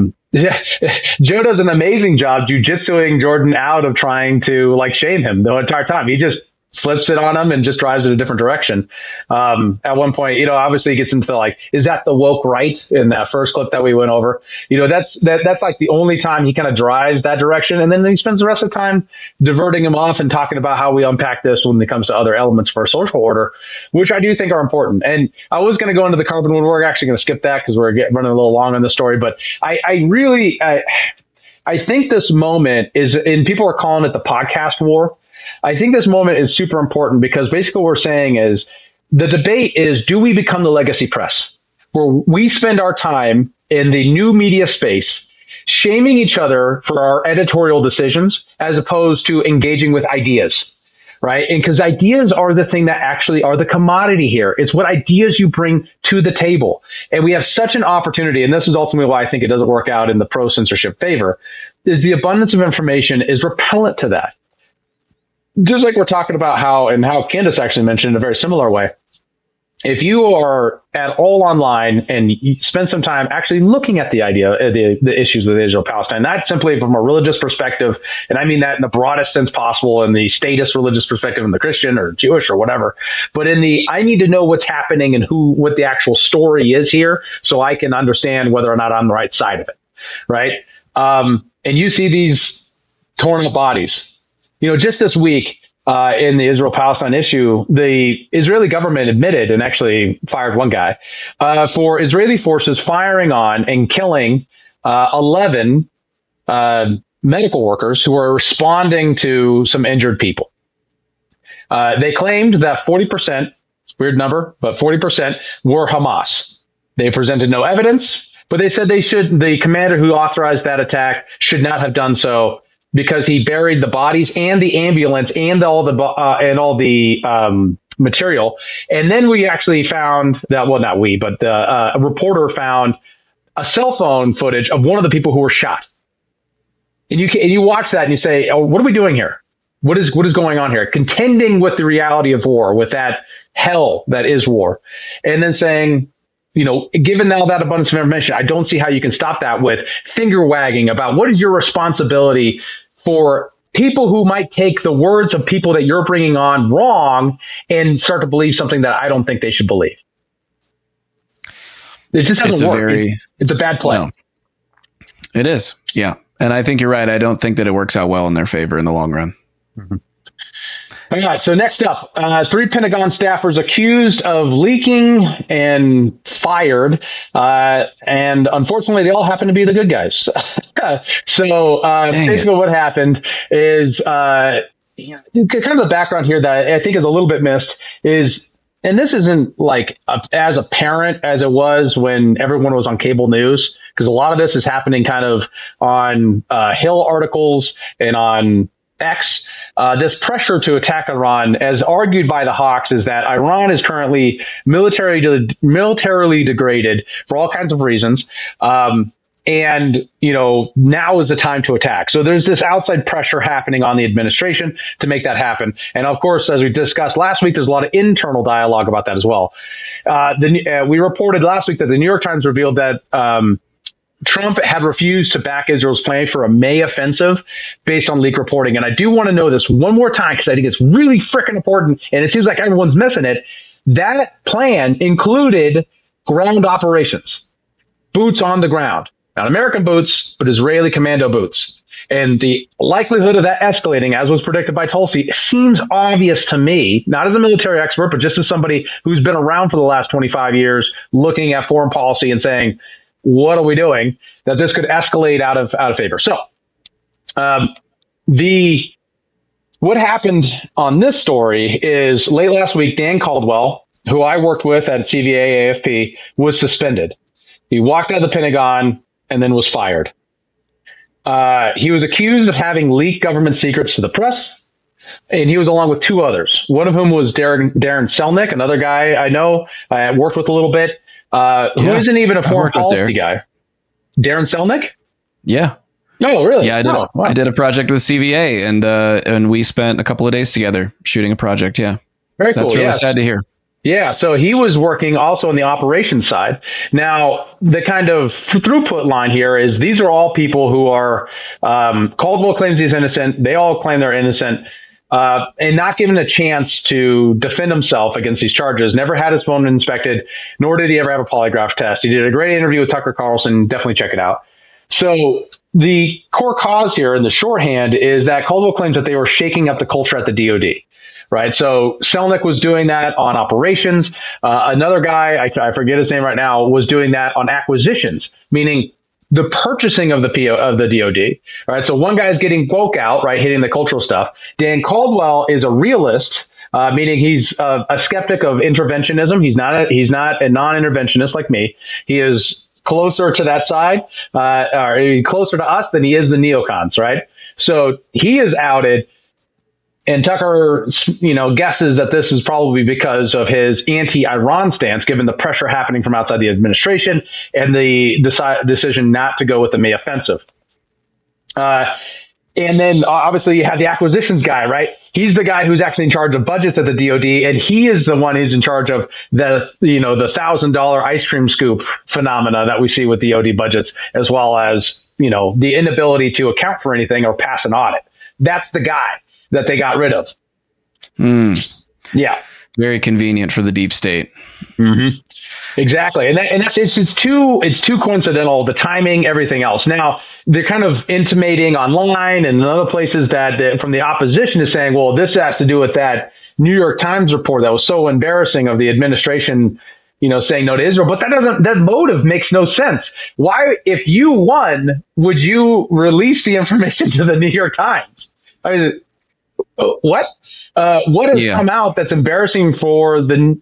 [SPEAKER 1] Joe does an amazing job jujitsuing Jordan out of trying to shame him the entire time. He just flips it on him and just drives it a different direction. At one point, obviously he gets into is that the woke right in that first clip that we went over? That's like the only time he kind of drives that direction. And then he spends the rest of the time diverting him off and talking about how we unpack this when it comes to other elements for a social order, which I do think are important. And I was going to go into the carbon one. We're actually going to skip that because we're running a little long on the story. But I really think this moment is, and people are calling it the podcast war. I think this moment is super important because basically what we're saying is the debate is, do we become the legacy press where we spend our time in the new media space shaming each other for our editorial decisions as opposed to engaging with ideas, right? And because ideas are the thing that actually are the commodity here. It's what ideas you bring to the table. And we have such an opportunity, and this is ultimately why I think it doesn't work out in the pro-censorship favor, is the abundance of information is repellent to that. Just like we're talking about how Candace actually mentioned in a very similar way, if you are at all online and you spend some time actually looking at the idea, the issues of Israel-Palestine, not simply from a religious perspective, and I mean that in the broadest sense possible, in the statist religious perspective, in the Christian or Jewish or whatever, but in the, I need to know what's happening and what the actual story is here so I can understand whether or not I'm on the right side of it, right? And you see these torn up bodies. Just this week in the Israel-Palestine issue, the Israeli government admitted and actually fired one guy for Israeli forces firing on and killing 11 medical workers who were responding to some injured people. They claimed that 40%, weird number, but 40% were Hamas. They presented no evidence, but they said the commander who authorized that attack should not have done so, because he buried the bodies and the ambulance and all the material. And then we actually found that, well, not we, but a reporter found a cell phone footage of one of the people who were shot. And you watch that and you say, oh, what are we doing here? What is going on here? Contending with the reality of war, with that hell that is war. And then saying, given all that abundance of information, I don't see how you can stop that with finger wagging about what is your responsibility for people who might take the words of people that you're bringing on wrong and start to believe something that I don't think they should believe. It just doesn't work. It's a bad play.
[SPEAKER 2] No. It is. Yeah. And I think you're right. I don't think that it works out well in their favor in the long run.
[SPEAKER 1] Mm-hmm. All right. So next up, 3 Pentagon staffers accused of leaking and fired. And unfortunately, they all happen to be the good guys. So basically what happened is kind of the background here that I think is a little bit missed is, and this isn't as apparent as it was when everyone was on cable news, because a lot of this is happening kind of on Hill articles and on X. This pressure to attack Iran, as argued by the Hawks, is that Iran is currently militarily degraded for all kinds of reasons. And, now is the time to attack. So there's this outside pressure happening on the administration to make that happen. And of course, as we discussed last week, there's a lot of internal dialogue about that as well. We reported last week that the New York Times revealed that Trump had refused to back Israel's plan for a May offensive based on leak reporting. And I do want to know this one more time because I think it's really freaking important, and it seems like everyone's missing it. That plan included ground operations, boots on the ground. Not American boots, but Israeli commando boots. And the likelihood of that escalating, as was predicted by Tulsi, seems obvious to me, not as a military expert, but just as somebody who's been around for the last 25 years looking at foreign policy and saying, what are we doing? That this could escalate out of favor. So, what happened on this story is late last week, Dan Caldwell, who I worked with at CVA AFP, was suspended. He walked out of the Pentagon and then was fired. He was accused of having leaked government secrets to the press, and he was along with two others. One of whom was Darren Selnick, another guy I know, I worked with a little bit, who isn't even a foreign policy guy. Darren Selnick?
[SPEAKER 2] Yeah.
[SPEAKER 1] Oh, really?
[SPEAKER 2] Yeah, I did.
[SPEAKER 1] Wow.
[SPEAKER 2] I did a project with CVA, and we spent a couple of days together shooting a project. Yeah,
[SPEAKER 1] very cool.
[SPEAKER 2] That's really sad to hear.
[SPEAKER 1] Yeah, so he was working also on the operations side. Now, the kind of throughput line here is these are all people who are Caldwell claims he's innocent. They all claim they're innocent, and not given a chance to defend himself against these charges. Never had his phone inspected, nor did he ever have a polygraph test. He did a great interview with Tucker Carlson. Definitely check it out. So the core cause here in the shorthand is that Caldwell claims that they were shaking up the culture at the DOD. Right. So Selnick was doing that on operations. Another guy, I forget his name right now, was doing that on acquisitions, meaning the purchasing of the DOD. Right. So one guy's getting woke out, right, hitting the cultural stuff. Dan Caldwell is a realist, meaning he's a skeptic of interventionism. He's not a non-interventionist like me. He is closer to that side, or closer to us than he is the neocons, right? So he is outed, and Tucker, guesses that this is probably because of his anti-Iran stance, given the pressure happening from outside the administration and the decision not to go with the May offensive. And then obviously you have the acquisitions guy, right? He's the guy who's actually in charge of budgets at the DOD, and he is the one who's in charge of the $1,000 ice cream scoop phenomena that we see with DOD budgets, as well as, the inability to account for anything or pass an audit. That's the guy that they got rid of. Yeah.
[SPEAKER 2] Very convenient for the deep state.
[SPEAKER 1] Mm-hmm. Exactly. And it's too coincidental, the timing, everything else. Now, they're kind of intimating online and in other places that from the opposition is saying, well, this has to do with that New York Times report that was so embarrassing of the administration, saying no to Israel. But that motive makes no sense. Why, if you won, would you release the information to the New York Times? I mean, what has come out that's embarrassing for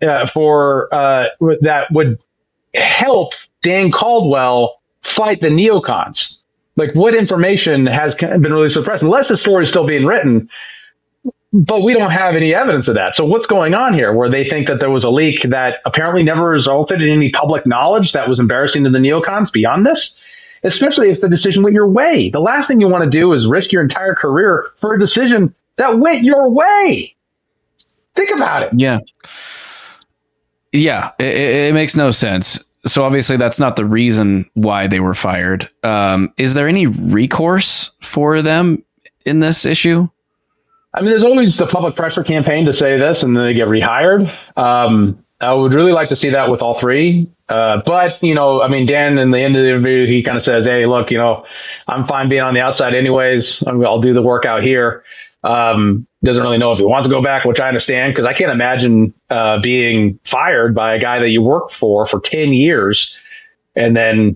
[SPEAKER 1] that would help Dan Caldwell fight the neocons? Like, what information has been released to the press? Unless the story is still being written, but we don't have any evidence of that. So what's going on here where they think that there was a leak that apparently never resulted in any public knowledge that was embarrassing to the neocons beyond this? Especially if the decision went your way. The last thing you want to do is risk your entire career for a decision that went your way. Think about it.
[SPEAKER 2] Yeah. Yeah. It makes no sense. So obviously that's not the reason why they were fired. Is there any recourse for them in this issue?
[SPEAKER 1] I mean, there's always the public pressure campaign to say this and then they get rehired. I would really like to see that with all three. But, Dan, in the end of the interview, he kind of says, hey, look, I'm fine being on the outside anyways. I'll do the work out here. Doesn't really know if he wants to go back, which I understand, because I can't imagine being fired by a guy that you worked for 10 years and then,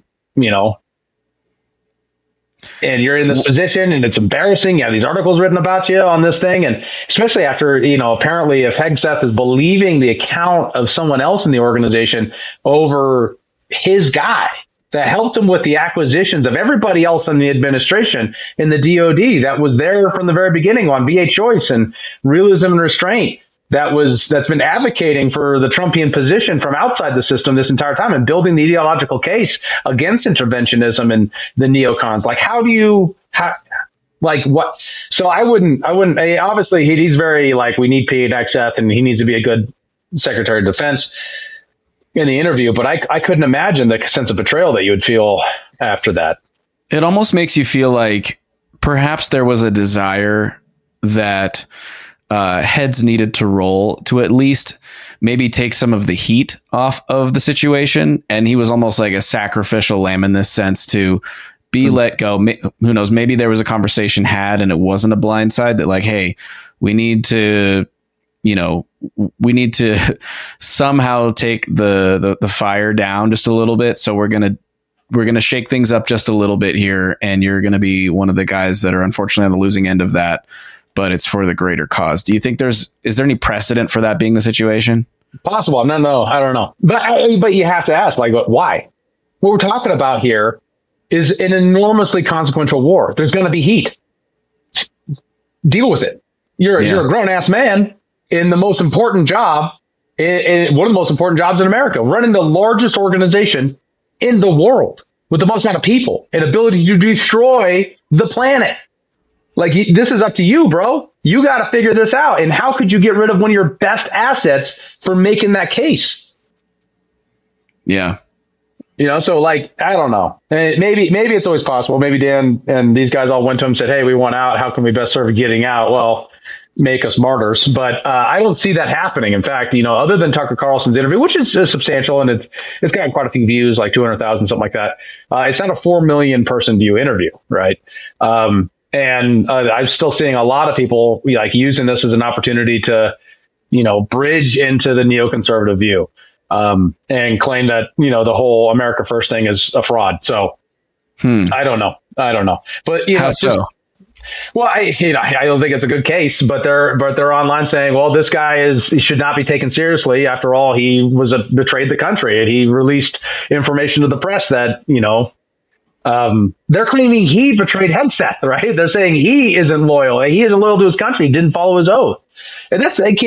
[SPEAKER 1] and you're in this position and it's embarrassing. You have these articles written about you on this thing. And especially after, apparently if Hegseth is believing the account of someone else in the organization over his guy that helped him with the acquisitions of everybody else in the administration in the DOD that was there from the very beginning on VA Choice and Realism and Restraint. That's been advocating for the Trumpian position from outside the system this entire time and building the ideological case against interventionism and the neocons. Like, what? So I wouldn't, obviously he's very we need Pete Hegseth and he needs to be a good Secretary of Defense in the interview, but I couldn't imagine the sense of betrayal that you would feel after that.
[SPEAKER 2] It almost makes you feel like perhaps there was a desire that heads needed to roll to at least maybe take some of the heat off of the situation. And he was almost like a sacrificial lamb in this sense to be let go. Who knows? Maybe there was a conversation had and it wasn't a blindside that hey, we need to somehow take the fire down just a little bit. So we're going to to shake things up just a little bit here, and you're going to be one of the guys that are unfortunately on the losing end of that, but it's for the greater cause. Do you think is there any precedent for that being the situation?
[SPEAKER 1] Possible. No, I don't know. But you have to ask, like, why? What we're talking about here is an enormously consequential war. There's going to be heat. Deal with it. You're a grown ass man in the most important job, in one of the most important jobs in America, running the largest organization in the world with the most amount of people and ability to destroy the planet. Like, this is up to you, bro. You got to figure this out. And how could you get rid of one of your best assets for making that case?
[SPEAKER 2] Yeah.
[SPEAKER 1] So like, I don't know. Maybe it's always possible. Maybe Dan and these guys all went to him and said, hey, we want out. How can we best serve getting out? Well, make us martyrs. But I don't see that happening. In fact, other than Tucker Carlson's interview, which is substantial, and it's gotten quite a few views, like 200,000, something like that. It's not a 4 million person view interview, right? And I'm still seeing a lot of people like using this as an opportunity to, bridge into the neoconservative view. And claim that, the whole America First thing is a fraud. So I don't know. But
[SPEAKER 2] how so?
[SPEAKER 1] Well, I don't think it's a good case, but they're online saying, well, this guy he should not be taken seriously. After all, he betrayed the country, and he released information to the press that, they're claiming he betrayed Hegseth, right? They're saying he isn't loyal. He isn't loyal to his country. He didn't follow his oath. And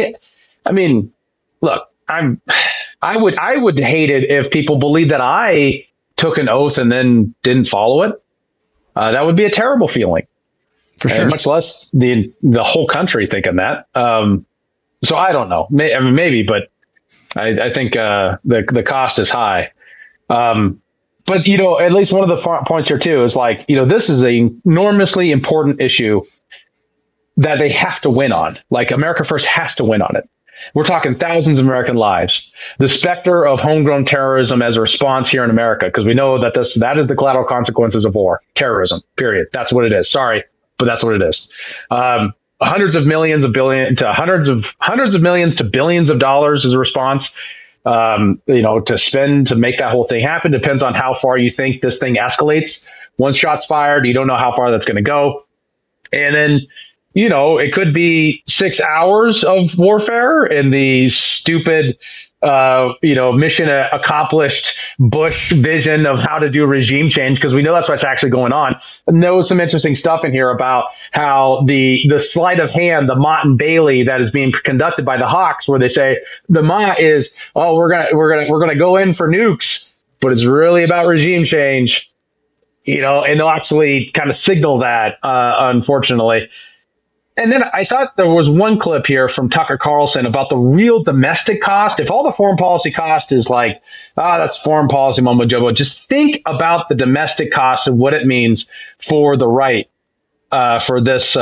[SPEAKER 1] look, I would hate it if people believe that I took an oath and then didn't follow it. That would be a terrible feeling,
[SPEAKER 2] for sure.
[SPEAKER 1] Much less the whole country thinking that. So I don't know. Maybe, but I think the cost is high. But at least one of the points here too is like, this is an enormously important issue that they have to win on. Like, America First has to win on it. We're talking thousands of American lives. The specter of homegrown terrorism as a response here in America, because we know that that is the collateral consequences of war. Terrorism, period. That's what it is. Sorry, but that's what it is. Hundreds of millions to hundreds of millions to billions of dollars is a response. To spend to make that whole thing happen. Depends on how far you think this thing escalates. Once shots fired, you don't know how far that's going to go. And then, it could be 6 hours of warfare in the stupid, mission accomplished Bush vision of how to do regime change, because we know that's what's actually going on. And there was some interesting stuff in here about how the sleight of hand, the Mott and Bailey that is being conducted by the Hawks, where they say the Mott is, we're gonna go in for nukes, but it's really about regime change, and they'll actually kind of signal that, unfortunately. And then I thought there was one clip here from Tucker Carlson about the real domestic cost. If all the foreign policy cost is like, that's foreign policy mumbo jumbo, just think about the domestic cost and what it means for the right, for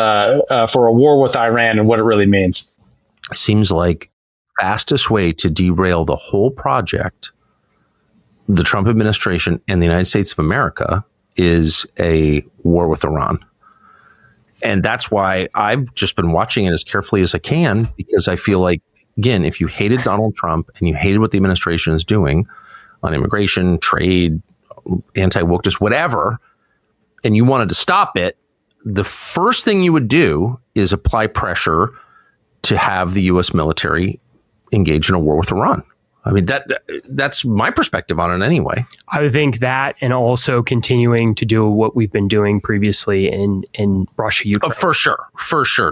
[SPEAKER 1] a war with Iran and what it really means.
[SPEAKER 9] Seems like the fastest way to derail the whole project, the Trump administration and the United States of America, is a war with Iran. And that's why I've just been watching it as carefully as I can, because I feel like, again, if you hated Donald Trump and you hated what the administration is doing on immigration, trade, anti-wokeness, whatever, and you wanted to stop it, the first thing you would do is apply pressure to have the U.S. military engage in a war with Iran. I mean, that's my perspective on it anyway.
[SPEAKER 10] I think that, and also continuing to do what we've been doing previously in Russia, Ukraine.
[SPEAKER 9] For sure.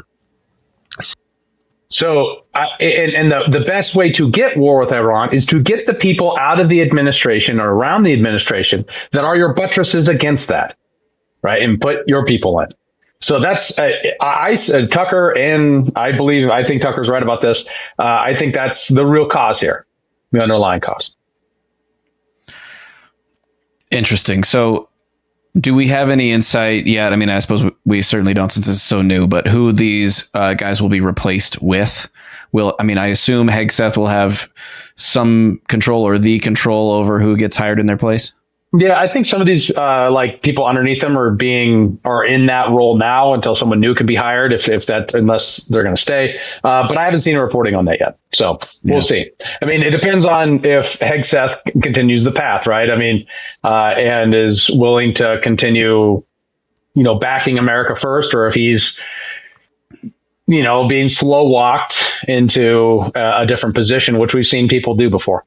[SPEAKER 1] So, and the best way to get war with Iran is to get the people out of the administration or around the administration that are your buttresses against that, right? And put your people in. So that's Tucker, and I think Tucker's right about this. I think that's the real cause here. The underlying cost.
[SPEAKER 2] Interesting. So do we have any insight yet? I mean, I suppose we certainly don't, since it's so new, but who these guys will be replaced with? I assume Hegseth will have some control or the control over who gets hired in their place.
[SPEAKER 1] Yeah, I think some of these like people underneath them are in that role now until someone new can be hired, unless they're going to stay. But I haven't seen a reporting on that yet, so we'll see. I mean, it depends on if Hegseth continues the path, right? I mean, and is willing to continue, backing America first, or if he's being slow walked into a different position, which we've seen people do before.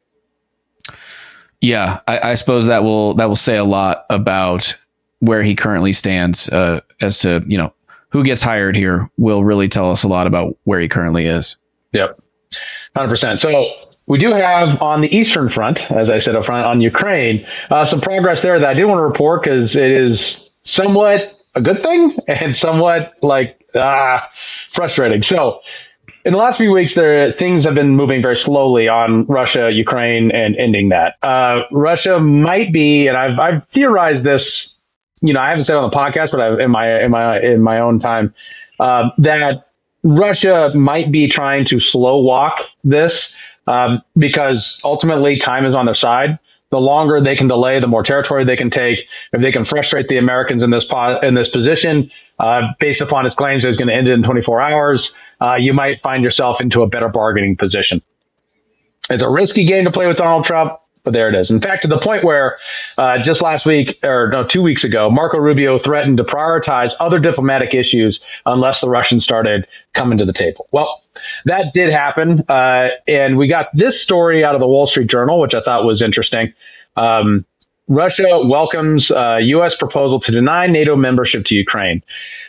[SPEAKER 2] Yeah, I suppose that will say a lot about where he currently stands as to, who gets hired here will really tell us a lot about where he currently is.
[SPEAKER 1] Yep. 100%. So we do have on the Eastern Front, as I said up front, on Ukraine, some progress there that I did want to report because it is somewhat a good thing and somewhat frustrating. So in the last few weeks, things have been moving very slowly on Russia, Ukraine, and ending that. Russia might be, and I've theorized this. I haven't said it on the podcast, but in my own time, that Russia might be trying to slow walk this because ultimately time is on their side. The longer they can delay, the more territory they can take. If they can frustrate the Americans in this position, based upon his claims, it's going to end it in 24 hours. You might find yourself into a better bargaining position. It's a risky game to play with Donald Trump, but there it is. In fact, to the point where just 2 weeks ago, Marco Rubio threatened to prioritize other diplomatic issues unless the Russians started coming to the table. Well, that did happen. And we got this story out of the Wall Street Journal, which I thought was interesting. Russia welcomes U.S. proposal to deny NATO membership to Ukraine.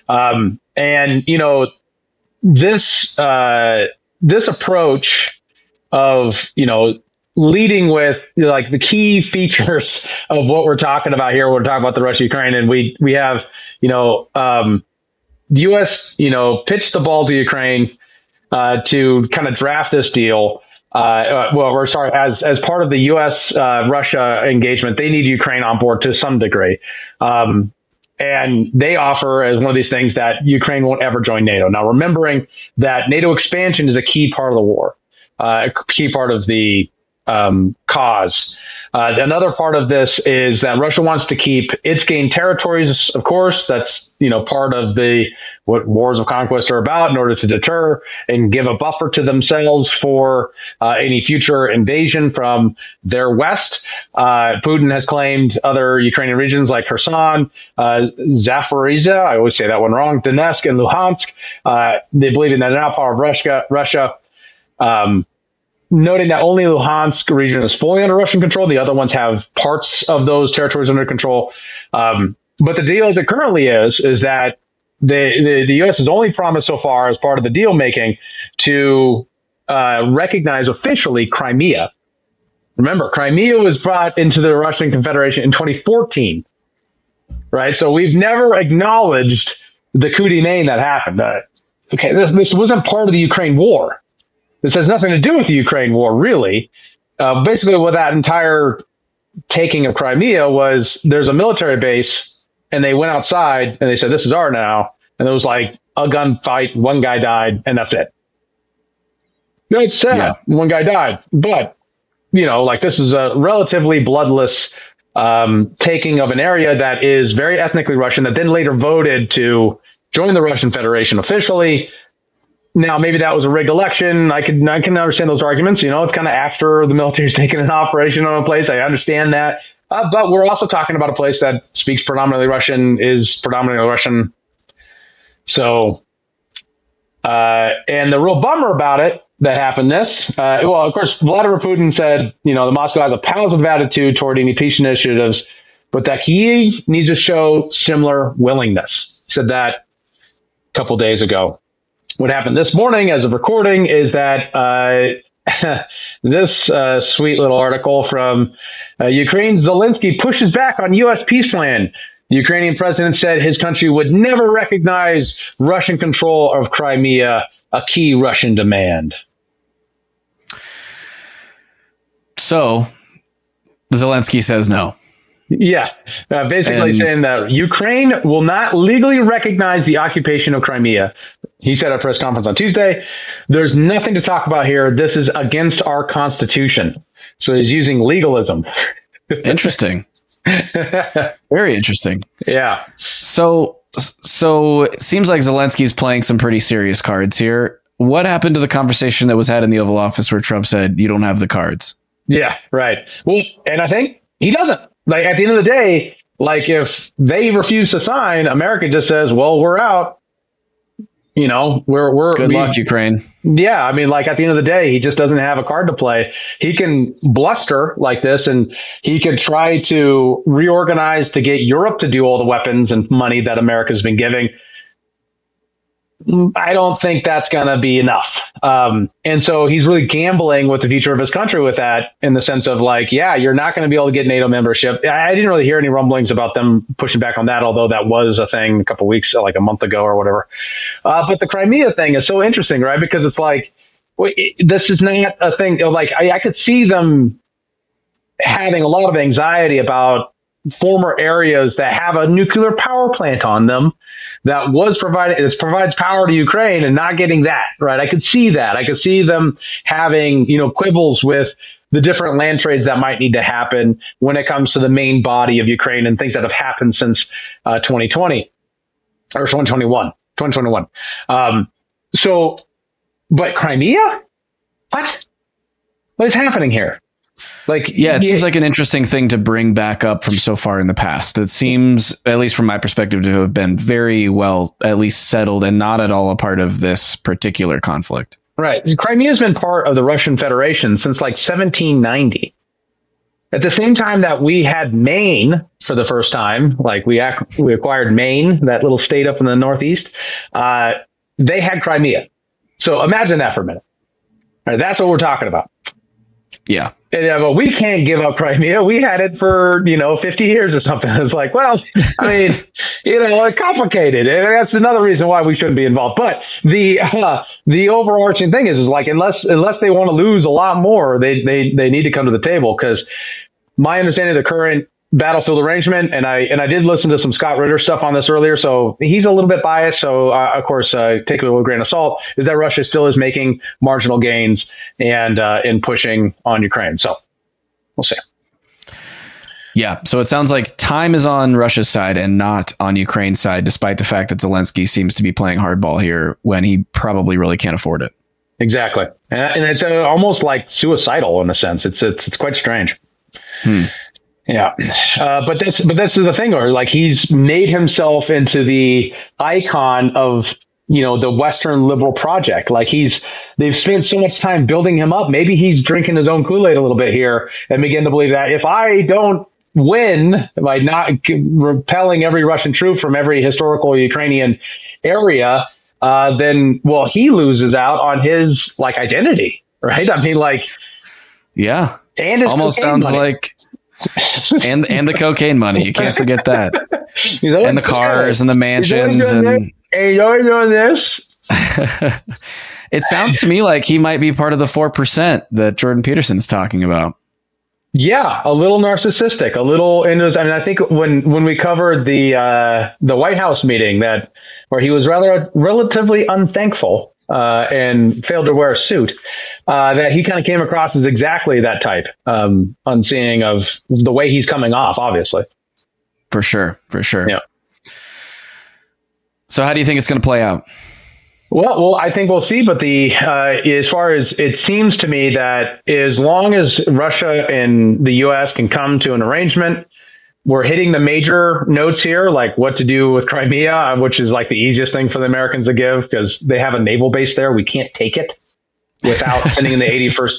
[SPEAKER 1] This approach of, leading with the key features of what we're talking about here. We're talking about the Russia-Ukraine, and we have, the U.S., pitched the ball to Ukraine to kind of draft this deal. As part of the U.S. Russia engagement, they need Ukraine on board to some degree. And they offer as one of these things that Ukraine won't ever join NATO. Now, remembering that NATO expansion is a key part of the war, a key part of the cause. Another part of this is that Russia wants to keep its gained territories. Of course, that's, part of what wars of conquest are about, in order to deter and give a buffer to themselves for any future invasion from their west. Putin has claimed other Ukrainian regions like Kherson, Zaporizhia, I always say that one wrong, Donetsk and Luhansk. They believe in that they're now part of Russia. Noting that only Luhansk region is fully under Russian control. The other ones have parts of those territories under control. But the deal as it currently is that the U.S. has only promised so far, as part of the deal making, to recognize officially Crimea. Remember, Crimea was brought into the Russian Confederation in 2014, right? So we've never acknowledged the coup de main that happened. This wasn't part of the Ukraine war. This has nothing to do with the Ukraine war, really. Basically, what that entire taking of Crimea was, there's a military base, and they went outside and they said, this is ours now. And there was like a gunfight. One guy died, and that's it. It's sad. Yeah. One guy died. But, this is a relatively bloodless taking of an area that is very ethnically Russian, that then later voted to join the Russian Federation officially. Now, maybe that was a rigged election. I can understand those arguments. It's kind of after the military's taken an operation on a place. I understand that. But we're also talking about a place that speaks predominantly Russian, is predominantly Russian. So, and the real bummer about it that happened of course, Vladimir Putin said, the Moscow has a positive attitude toward any peace initiatives, but that Kyiv needs to show similar willingness. He said that a couple days ago. What happened this morning, as of recording, is that this sweet little article from Ukraine, Zelensky pushes back on U.S. peace plan. The Ukrainian president said his country would never recognize Russian control of Crimea, a key Russian demand.
[SPEAKER 2] So Zelensky says no.
[SPEAKER 1] Yeah, basically saying that Ukraine will not legally recognize the occupation of Crimea. He said at a press conference on Tuesday, there's nothing to talk about here. This is against our constitution. So he's using legalism.
[SPEAKER 2] Interesting. Very interesting.
[SPEAKER 1] Yeah.
[SPEAKER 2] So it seems like Zelensky's playing some pretty serious cards here. What happened to the conversation that was had in the Oval Office where Trump said, you don't have the cards?
[SPEAKER 1] Yeah, right. Well, and I think he doesn't. Like, at the end of the day, like, if they refuse to sign, America just says, well, we're out. You know, we're
[SPEAKER 2] good luck, Ukraine.
[SPEAKER 1] Yeah. I mean, like, at the end of the day, he just doesn't have a card to play. He can bluster like this, and he could try to reorganize to get Europe to do all the weapons and money that America's been giving. I don't think that's going to be enough. And so he's really gambling with the future of his country with that, in the sense of, like, yeah, you're not going to be able to get NATO membership. I didn't really hear any rumblings about them pushing back on that, although that was a thing a couple of weeks, like a month ago or whatever. But the Crimea thing is so interesting, right? Because it's like, this is not a thing. Like, I could see them having a lot of anxiety about former areas that have a nuclear power plant on them that provides power to Ukraine, and not getting that, right? I could see that. I could see them having, quibbles with the different land trades that might need to happen when it comes to the main body of Ukraine and things that have happened since 2020 or 2021. But Crimea? What is happening here? Like,
[SPEAKER 2] yeah, it seems like an interesting thing to bring back up from so far in the past. It seems, at least from my perspective, to have been very well, at least settled, and not at all a part of this particular conflict.
[SPEAKER 1] Right. Crimea has been part of the Russian Federation since like 1790. At the same time that we had Maine for the first time, like we acquired Maine, that little state up in the Northeast, they had Crimea. So imagine that for a minute. All right, that's what we're talking about.
[SPEAKER 2] Yeah.
[SPEAKER 1] But we can't give up Crimea. We had it for, 50 years or something. It's like, well, I mean, it's complicated. And that's another reason why we shouldn't be involved. But the overarching thing is like, unless they want to lose a lot more, they need to come to the table, because my understanding of the current battlefield arrangement, and I did listen to some Scott Ritter stuff on this earlier, so he's a little bit biased, so of course take it with a grain of salt, is that Russia still is making marginal gains and in pushing on Ukraine. So we'll see.
[SPEAKER 2] Yeah, so it sounds like time is on Russia's side and not on Ukraine's side, despite the fact that Zelensky seems to be playing hardball here when he probably really can't afford it.
[SPEAKER 1] Exactly, and it's almost like suicidal in a sense. It's quite strange. Yeah. But that's the thing, or like, he's made himself into the icon of, the Western liberal project. Like, they've spent so much time building him up. Maybe he's drinking his own Kool-Aid a little bit here and begin to believe that if I don't win by not repelling every Russian troop from every historical Ukrainian area, then, well, he loses out on his like identity. Right. I mean, like,
[SPEAKER 2] yeah,
[SPEAKER 1] and
[SPEAKER 2] almost sounds
[SPEAKER 1] money.
[SPEAKER 2] Like, and the cocaine money, you can't forget that, and the cars and the mansions, and
[SPEAKER 1] you're always doing this.
[SPEAKER 2] It sounds to me like he might be part of the 4% that Jordan Peterson's talking about.
[SPEAKER 1] Yeah, a little narcissistic, a little. I mean, I think when we covered the White House meeting where he was relatively unthankful and failed to wear a suit, that he kind of came across as exactly that type, unseeing of the way he's coming off, obviously.
[SPEAKER 2] For sure.
[SPEAKER 1] Yeah.
[SPEAKER 2] So how do you think it's going to play out?
[SPEAKER 1] Well, I think we'll see. But as far as it seems to me that as long as Russia and the U.S. can come to an arrangement, we're hitting the major notes here, like what to do with Crimea, which is like the easiest thing for the Americans to give, because they have a naval base there. We can't take it without sending in the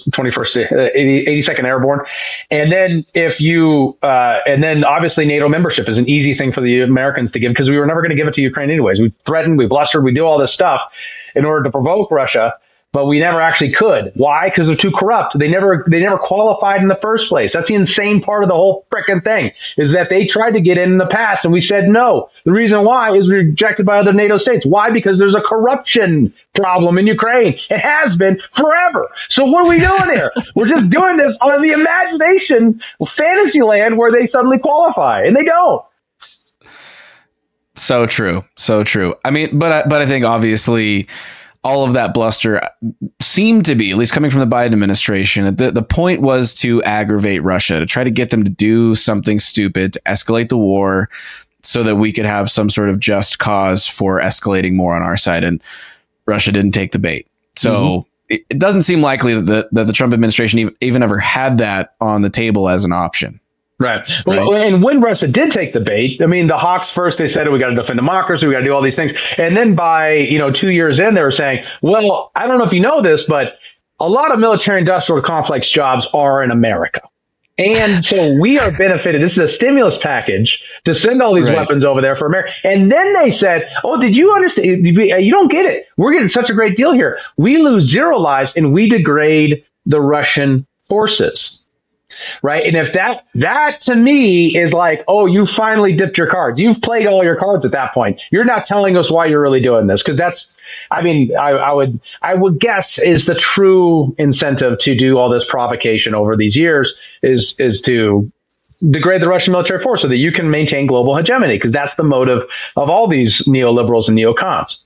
[SPEAKER 1] 82nd Airborne. And then and then obviously NATO membership is an easy thing for the Americans to give, because we were never going to give it to Ukraine anyways. We threatened, we blustered, we do all this stuff in order to provoke Russia, but we never actually could. Why? Because they're too corrupt. They never qualified in the first place. That's the insane part of the whole frickin' thing, is that they tried to get in the past and we said no. The reason why is rejected by other NATO states. Why? Because there's a corruption problem in Ukraine. It has been forever. So what are we doing here? We're just doing this on the imagination fantasy land where they suddenly qualify, and they don't.
[SPEAKER 2] So true. I mean, but I think obviously all of that bluster seemed to be, at least coming from the Biden administration, the point was to aggravate Russia, to try to get them to do something stupid, to escalate the war so that we could have some sort of just cause for escalating more on our side. And Russia didn't take the bait. So it doesn't seem likely that the Trump administration even ever had that on the table as an option.
[SPEAKER 1] Right. Well, and when Russia did take the bait, I mean, the Hawks first, they said, we got to defend democracy. We got to do all these things. And then by, 2 years in, they were saying, well, I don't know if you know this, but a lot of military industrial complex jobs are in America. And so we are benefited. This is a stimulus package to send all these weapons over there for America. And then they said, oh, did you understand? You don't get it. We're getting such a great deal here. We lose 0 lives and we degrade the Russian forces. Right. And if that to me is like, oh, you finally dipped your cards. You've played all your cards at that point. You're not telling us why you're really doing this. Because that's, I mean, I would guess is the true incentive to do all this provocation over these years is to degrade the Russian military force so that you can maintain global hegemony. Because that's the motive of all these neoliberals and neocons.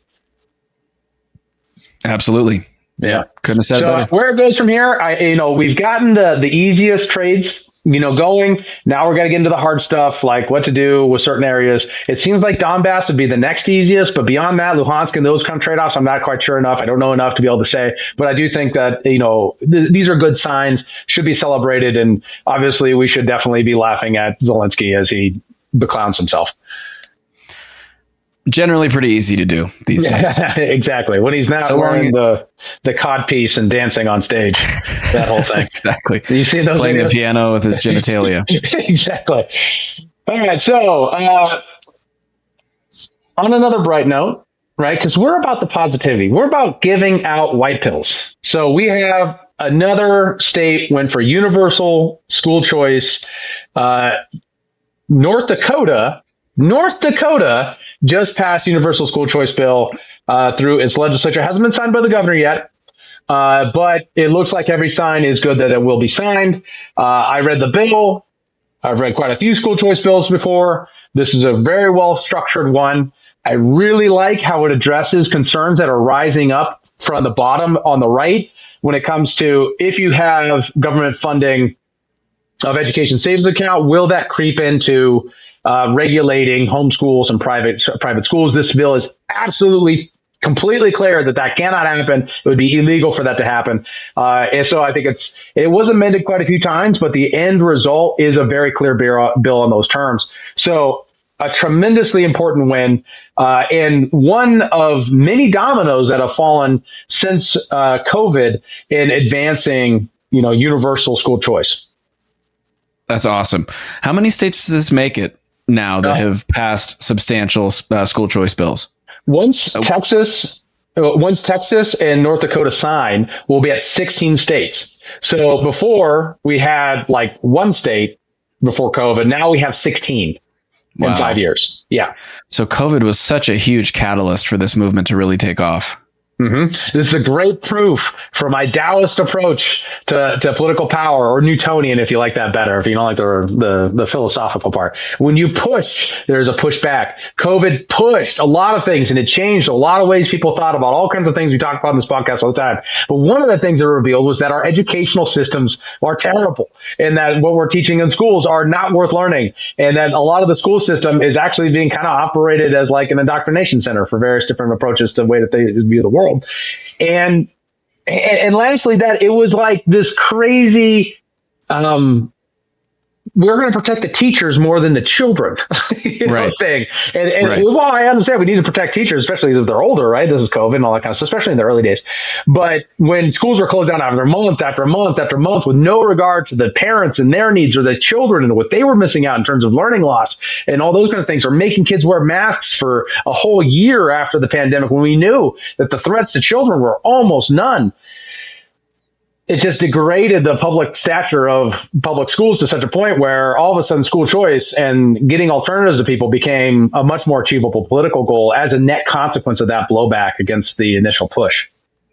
[SPEAKER 2] Absolutely. Yeah, couldn't have said better.
[SPEAKER 1] Where it goes from here, we've gotten the easiest trades, going. Now we're going to get into the hard stuff, like what to do with certain areas. It seems like Donbass would be the next easiest, but beyond that, Luhansk and those kind of trade-offs, I'm not quite sure enough. I don't know enough to be able to say, but I do think that, these are good signs, should be celebrated. And obviously we should definitely be laughing at Zelensky as he beclowns himself.
[SPEAKER 2] Generally pretty easy to do these days.
[SPEAKER 1] Exactly. When he's not wearing the cod piece and dancing on stage, that whole thing.
[SPEAKER 2] Exactly.
[SPEAKER 1] You see those
[SPEAKER 2] playing
[SPEAKER 1] videos?
[SPEAKER 2] the piano with his genitalia.
[SPEAKER 1] Exactly. All right. So on another bright note, right? Because we're about the positivity. We're about giving out white pills. So we have another state went for universal school choice. North Dakota just passed universal school choice bill through its legislature. Hasn't been signed by the governor yet, but it looks like every sign is good that it will be signed. I read the bill. I've read quite a few school choice bills before. This is a very well structured one. I really like how it addresses concerns that are rising up from the bottom on the right when it comes to if you have government funding of education savings account, will that creep into regulating homeschools and private schools? This bill is absolutely completely clear that cannot happen. It would be illegal for that to happen. And so I think it was amended quite a few times, but the end result is a very clear bill on those terms. So a tremendously important win, and one of many dominoes that have fallen since COVID in advancing, universal school choice.
[SPEAKER 2] That's awesome. How many states does this make it now that have passed substantial school choice bills? Once Texas and North Dakota sign, we'll be at 16 states. So before we had like one state before COVID, now we have 16 in 5 years. Yeah. So COVID was such a huge catalyst for this movement to really take off. Mm-hmm. This is a great proof for my Taoist approach to political power, or Newtonian, if you like that better, if you don't like the philosophical part. When you push, there's a pushback. COVID pushed a lot of things, and it changed a lot of ways people thought about all kinds of things we talk about in this podcast all the time. But one of the things it revealed was that our educational systems are terrible, and that what we're teaching in schools are not worth learning, and that a lot of the school system is actually being kind of operated as like an indoctrination center for various different approaches to the way that they view the world. And lastly, that it was like this crazy, we're going to protect the teachers more than the children thing. And while I understand we need to protect teachers, especially if they're older, right? This is COVID and all that kind of stuff, especially in the early days. But when schools were closed down after month after month after month with no regard to the parents and their needs or the children and what they were missing out in terms of learning loss and all those kind of things, or making kids wear masks for a whole year after the pandemic when we knew that the threats to children were almost none. It just degraded the public stature of public schools to such a point where all of a sudden school choice and getting alternatives to people became a much more achievable political goal as a net consequence of that blowback against the initial push.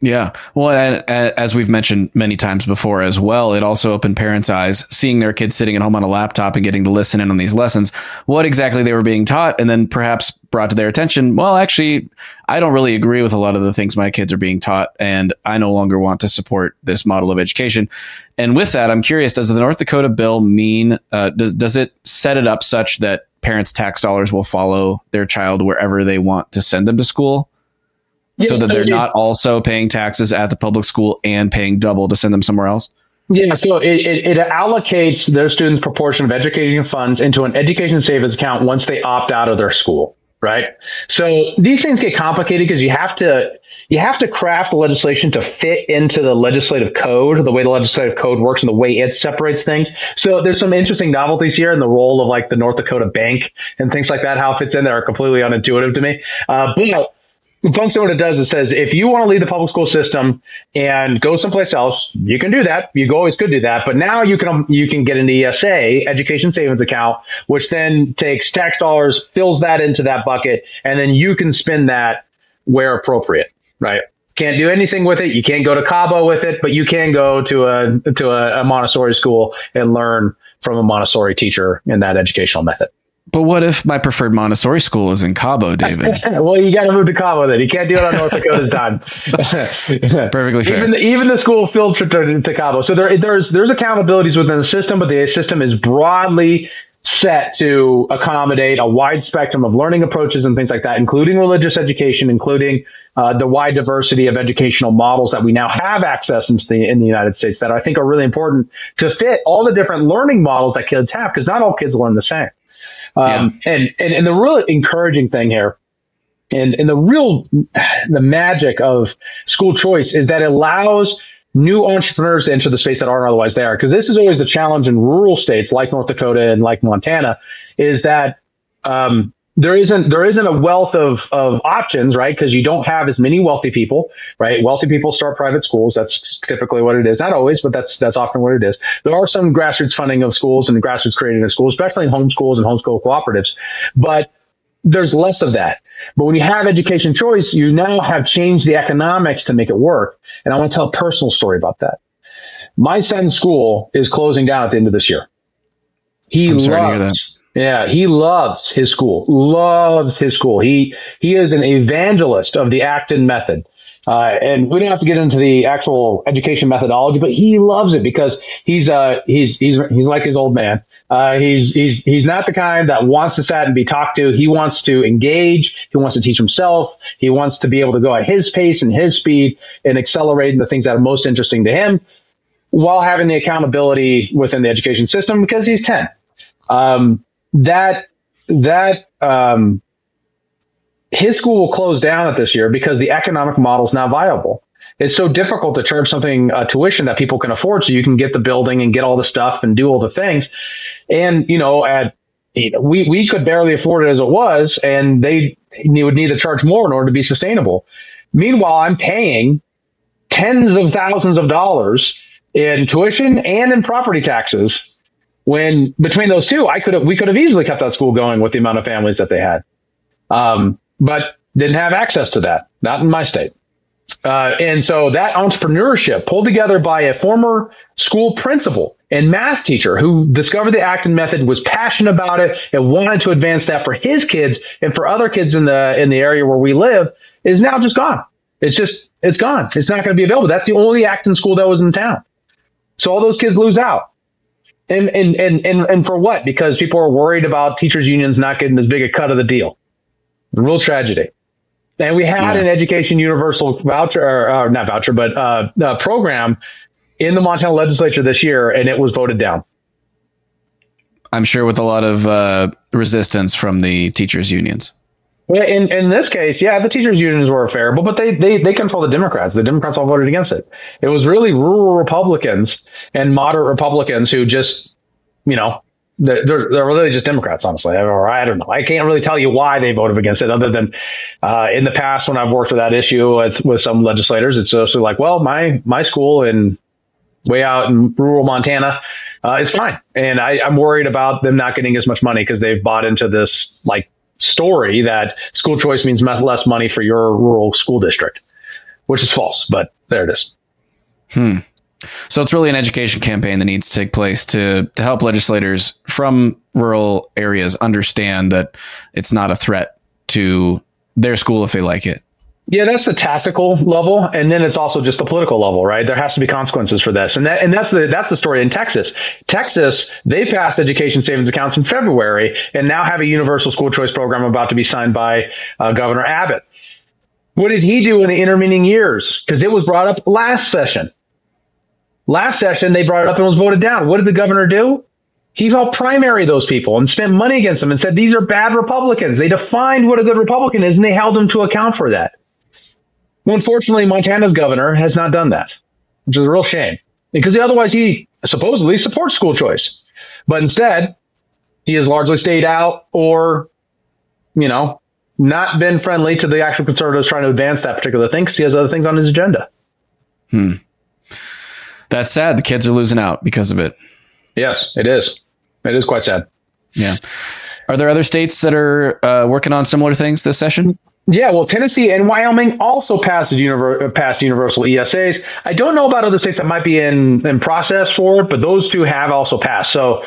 [SPEAKER 2] Yeah. Well, and as we've mentioned many times before as well, it also opened parents' eyes, seeing their kids sitting at home on a laptop and getting to listen in on these lessons, what exactly they were being taught, and then perhaps brought to their attention, well, actually, I don't really agree with a lot of the things my kids are being taught, and I no longer want to support this model of education. And with that, I'm curious, does the North Dakota bill mean, does it set it up such that parents' tax dollars will follow their child wherever they want to send them to school? So that they're not also paying taxes at the public school and paying double to send them somewhere else?
[SPEAKER 1] Yeah, so it allocates their students' proportion of education funds into an education savings account once they opt out of their school, right? So these things get complicated because you have to craft the legislation to fit into the legislative code, the way the legislative code works and the way it separates things. So there's some interesting novelties here in the role of like the North Dakota Bank and things like that, how it fits in there are completely unintuitive to me. But the function, what it does, it says, if you want to leave the public school system and go someplace else, you can do that. You always could do that. But now you can get an ESA, education savings account, which then takes tax dollars, fills that into that bucket, and then you can spend that where appropriate, right? Can't do anything with it. You can't go to Cabo with it, but you can go to a Montessori school and learn from a Montessori teacher in that educational method.
[SPEAKER 2] But what if my preferred Montessori school is in Cabo, David?
[SPEAKER 1] Well, you got to move to Cabo then. You can't do it on North Dakota's dime.
[SPEAKER 2] Perfectly fair.
[SPEAKER 1] Even the school filtered to Cabo. So there's accountabilities within the system, but the system is broadly set to accommodate a wide spectrum of learning approaches and things like that, including religious education, including the wide diversity of educational models that we now have access in the United States that I think are really important to fit all the different learning models that kids have, because not all kids learn the same. And the really encouraging thing here and the magic of school choice is that it allows new entrepreneurs to enter the space that aren't otherwise there. Because this is always the challenge in rural states like North Dakota and like Montana, is that there isn't a wealth of options, right? Because you don't have as many wealthy people, right? Wealthy people start private schools. That's typically what it is. Not always, but that's often what it is. There are some grassroots funding of schools and grassroots creating of schools, especially in homeschools and homeschool cooperatives. But there's less of that. But when you have education choice, you now have changed the economics to make it work. And I want to tell a personal story about that. My son's school is closing down at the end of this year. I'm sorry to hear that. Yeah, he loves his school. He is an evangelist of the Acton method. And we don't have to get into the actual education methodology, but he loves it because he's like his old man. He's not the kind that wants to sit and be talked to. He wants to engage. He wants to teach himself. He wants to be able to go at his pace and his speed and accelerate the things that are most interesting to him while having the accountability within the education system because he's 10. His school will close down at this year because the economic model is not viable. It's so difficult to charge something tuition that people can afford, so you can get the building and get all the stuff and do all the things. And we could barely afford it as it was, and they would need to charge more in order to be sustainable. Meanwhile, I'm paying tens of thousands of dollars in tuition and in property taxes. When between those two, we could have easily kept that school going with the amount of families that they had, but didn't have access to that. Not in my state. And so that entrepreneurship pulled together by a former school principal and math teacher who discovered the Acton method, was passionate about it, and wanted to advance that for his kids and for other kids in the area where we live, is now just gone. It's gone. It's not going to be available. That's the only Acton school that was in town. So all those kids lose out. And for what? Because people are worried about teachers' unions not getting as big a cut of the deal. A real tragedy. And we had an education universal voucher, not voucher, but program in the Montana legislature this year, and it was voted down.
[SPEAKER 2] I'm sure with a lot of resistance from the teachers' unions.
[SPEAKER 1] Well, in this case, the teachers' unions were fair, but they control the Democrats. The Democrats all voted against it. It was really rural Republicans and moderate Republicans who just, they're really just Democrats, honestly. Or I don't know. I can't really tell you why they voted against it, other than in the past when I've worked with that issue with some legislators, it's also like, well, my school in way out in rural Montana is fine, and I'm worried about them not getting as much money because they've bought into this story that school choice means less money for your rural school district. which is false, but there it is.
[SPEAKER 2] So it's really an education campaign that needs to take place to help legislators from rural areas understand that it's not a threat to their school if they like it.
[SPEAKER 1] Yeah, that's the tactical level, and then it's also just the political level, right? There has to be consequences for this, and that's the story in Texas. Texas, they passed education savings accounts in February, and now have a universal school choice program about to be signed by Governor Abbott. What did he do in the intervening years? Because it was brought up last session. Last session, they brought it up and it was voted down. What did the governor do? He helped primary those people and spent money against them and said these are bad Republicans. They defined what a good Republican is, and they held them to account for that. Well, unfortunately, Montana's governor has not done that, which is a real shame, because otherwise he supposedly supports school choice. But instead, he has largely stayed out or, not been friendly to the actual conservatives trying to advance that particular thing because he has other things on his agenda.
[SPEAKER 2] That's sad. The kids are losing out because of it.
[SPEAKER 1] Yes, it is. It is quite sad.
[SPEAKER 2] Yeah. Are there other states that are working on similar things this session?
[SPEAKER 1] Yeah, well, Tennessee and Wyoming also passed universal ESAs. I don't know about other states that might be in process for it, but those two have also passed. So,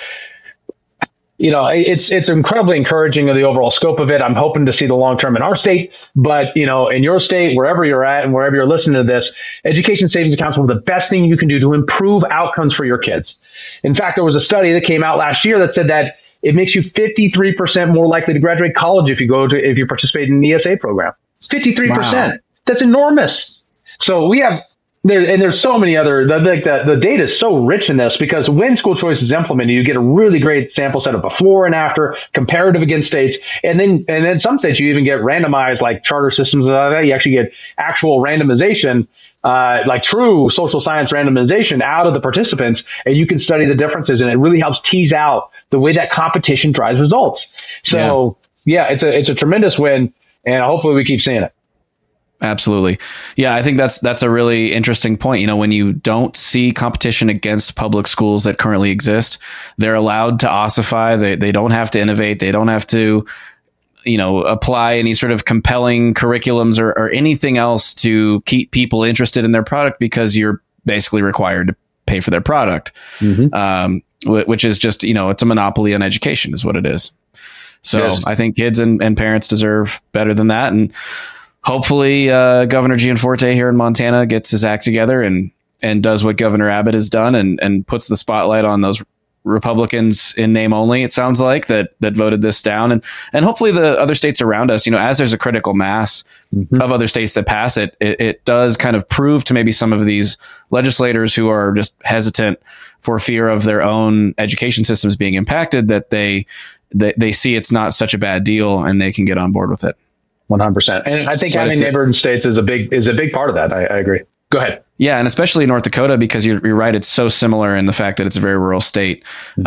[SPEAKER 1] it's incredibly encouraging of the overall scope of it. I'm hoping to see the long term in our state, but, in your state, wherever you're at and wherever you're listening to this, education savings accounts are one of the best things you can do to improve outcomes for your kids. In fact, there was a study that came out last year that said that it makes you 53% more likely to graduate college if you participate in an ESA program. It's 53%. Wow. That's enormous. So there's so many other, the data is so rich in this, because when school choice is implemented, you get a really great sample set of before and after, comparative against states. And then some states you even get randomized, like charter systems and all that. You actually get actual randomization, like true social science randomization out of the participants, and you can study the differences, and it really helps tease out the way that competition drives results. So it's a tremendous win, and hopefully we keep seeing it.
[SPEAKER 2] Absolutely. Yeah, I think that's a really interesting point. When you don't see competition against public schools that currently exist, they're allowed to ossify. They don't have to innovate. They don't have to, apply any sort of compelling curriculums or anything else to keep people interested in their product, because you're basically required to pay for their product, which is just, it's a monopoly on education is what it is. So yes. I think kids and parents deserve better than that. And hopefully Governor Gianforte here in Montana gets his act together and does what Governor Abbott has done and puts the spotlight on those Republicans in name only, it sounds like, that voted this down. And hopefully the other states around us, as there's a critical mass of other states that pass it, it does kind of prove to maybe some of these legislators who are just hesitant for fear of their own education systems being impacted, that they see it's not such a bad deal and they can get on board with it.
[SPEAKER 1] 100%. And I think having neighboring states is a big part of that. I agree. Go ahead. Yeah,
[SPEAKER 2] and especially North Dakota, because you're right, it's so similar in the fact that it's a very rural state,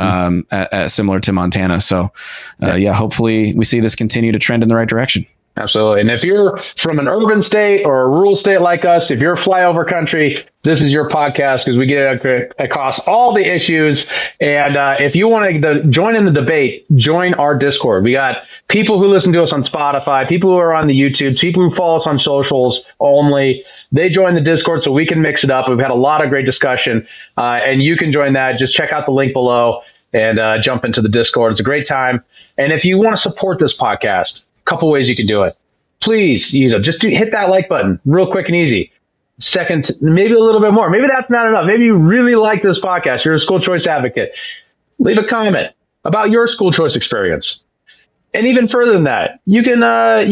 [SPEAKER 2] similar to Montana. So, hopefully we see this continue to trend in the right direction.
[SPEAKER 1] Absolutely. And if you're from an urban state or a rural state like us, if you're flyover country, this is your podcast, because we get across all the issues. And if you want to join in the debate, join our Discord. We got people who listen to us on Spotify, people who are on the YouTube, people who follow us on socials only. They join the Discord so we can mix it up. We've had a lot of great discussion, and you can join that. Just check out the link below and jump into the Discord. It's a great time. And if you want to support this podcast, couple ways you can do it. Please, just hit that like button real quick and easy. Second, maybe a little bit more. Maybe that's not enough. Maybe you really like this podcast. You're a school choice advocate. Leave a comment about your school choice experience. And even further than that, you can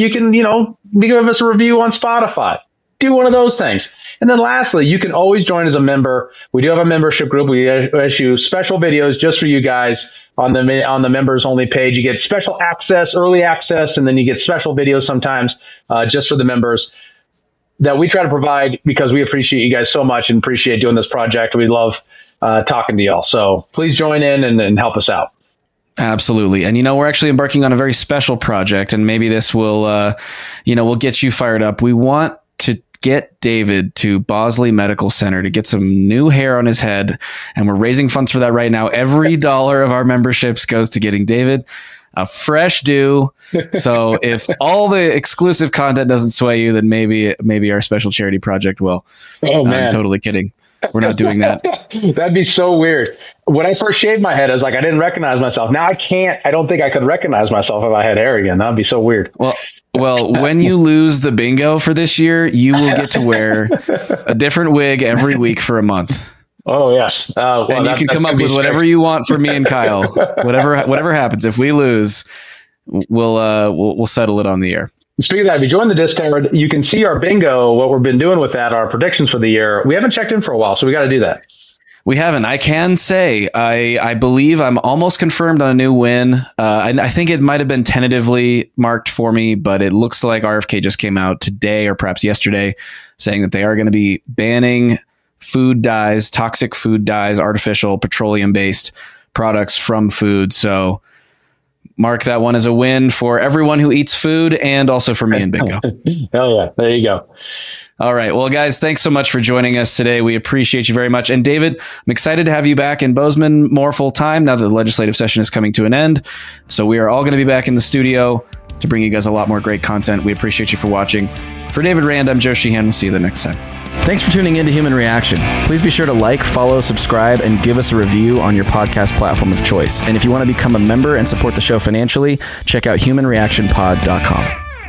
[SPEAKER 1] give us a review on Spotify. Do one of those things. And then lastly, you can always join as a member. We do have a membership group. We issue special videos just for you guys on the members only page. You get special access, early access, and then you get special videos sometimes just for the members that we try to provide, because we appreciate you guys so much and appreciate doing this project. We love talking to y'all. So please join in and help us out.
[SPEAKER 2] Absolutely. And, we're actually embarking on a very special project, and maybe this will, will get you fired up. We want to get David to Bosley Medical Center to get some new hair on his head. And we're raising funds for that right now. Every dollar of our memberships goes to getting David a fresh do. So if all the exclusive content doesn't sway you, then maybe our special charity project will.
[SPEAKER 1] Oh man,
[SPEAKER 2] I'm totally kidding. We're not doing that.
[SPEAKER 1] That'd be so weird. When I first shaved my head, I was like, I didn't recognize myself. Now I don't think I could recognize myself if I had hair again. That'd be so weird.
[SPEAKER 2] Well, when you lose the bingo for this year, you will get to wear a different wig every week for a month.
[SPEAKER 1] Oh yes.
[SPEAKER 2] And you can come up with whatever you want for me and Kyle. Whatever happens. If we lose, we'll settle it on the air.
[SPEAKER 1] Speaking of that, if you join the Discord, you can see our bingo, what we've been doing with that, our predictions for the year. We haven't checked in for a while, so we got to do that.
[SPEAKER 2] We haven't. I can say I believe I'm almost confirmed on a new win. I think it might have been tentatively marked for me, but it looks like RFK just came out today or perhaps yesterday saying that they are going to be banning food dyes, toxic food dyes, artificial petroleum-based products from food. So mark that one as a win for everyone who eats food and also for me and Bingo.
[SPEAKER 1] Hell yeah. There you go.
[SPEAKER 2] All right. Well, guys, thanks so much for joining us today. We appreciate you very much. And David, I'm excited to have you back in Bozeman more full time now that the legislative session is coming to an end. So we are all going to be back in the studio to bring you guys a lot more great content. We appreciate you for watching. For David Rand, I'm Joe Sheehan. We'll see you the next time. Thanks for tuning in to Human Reaction. Please be sure to like, follow, subscribe, and give us a review on your podcast platform of choice. And if you want to become a member and support the show financially, check out humanreactionpod.com.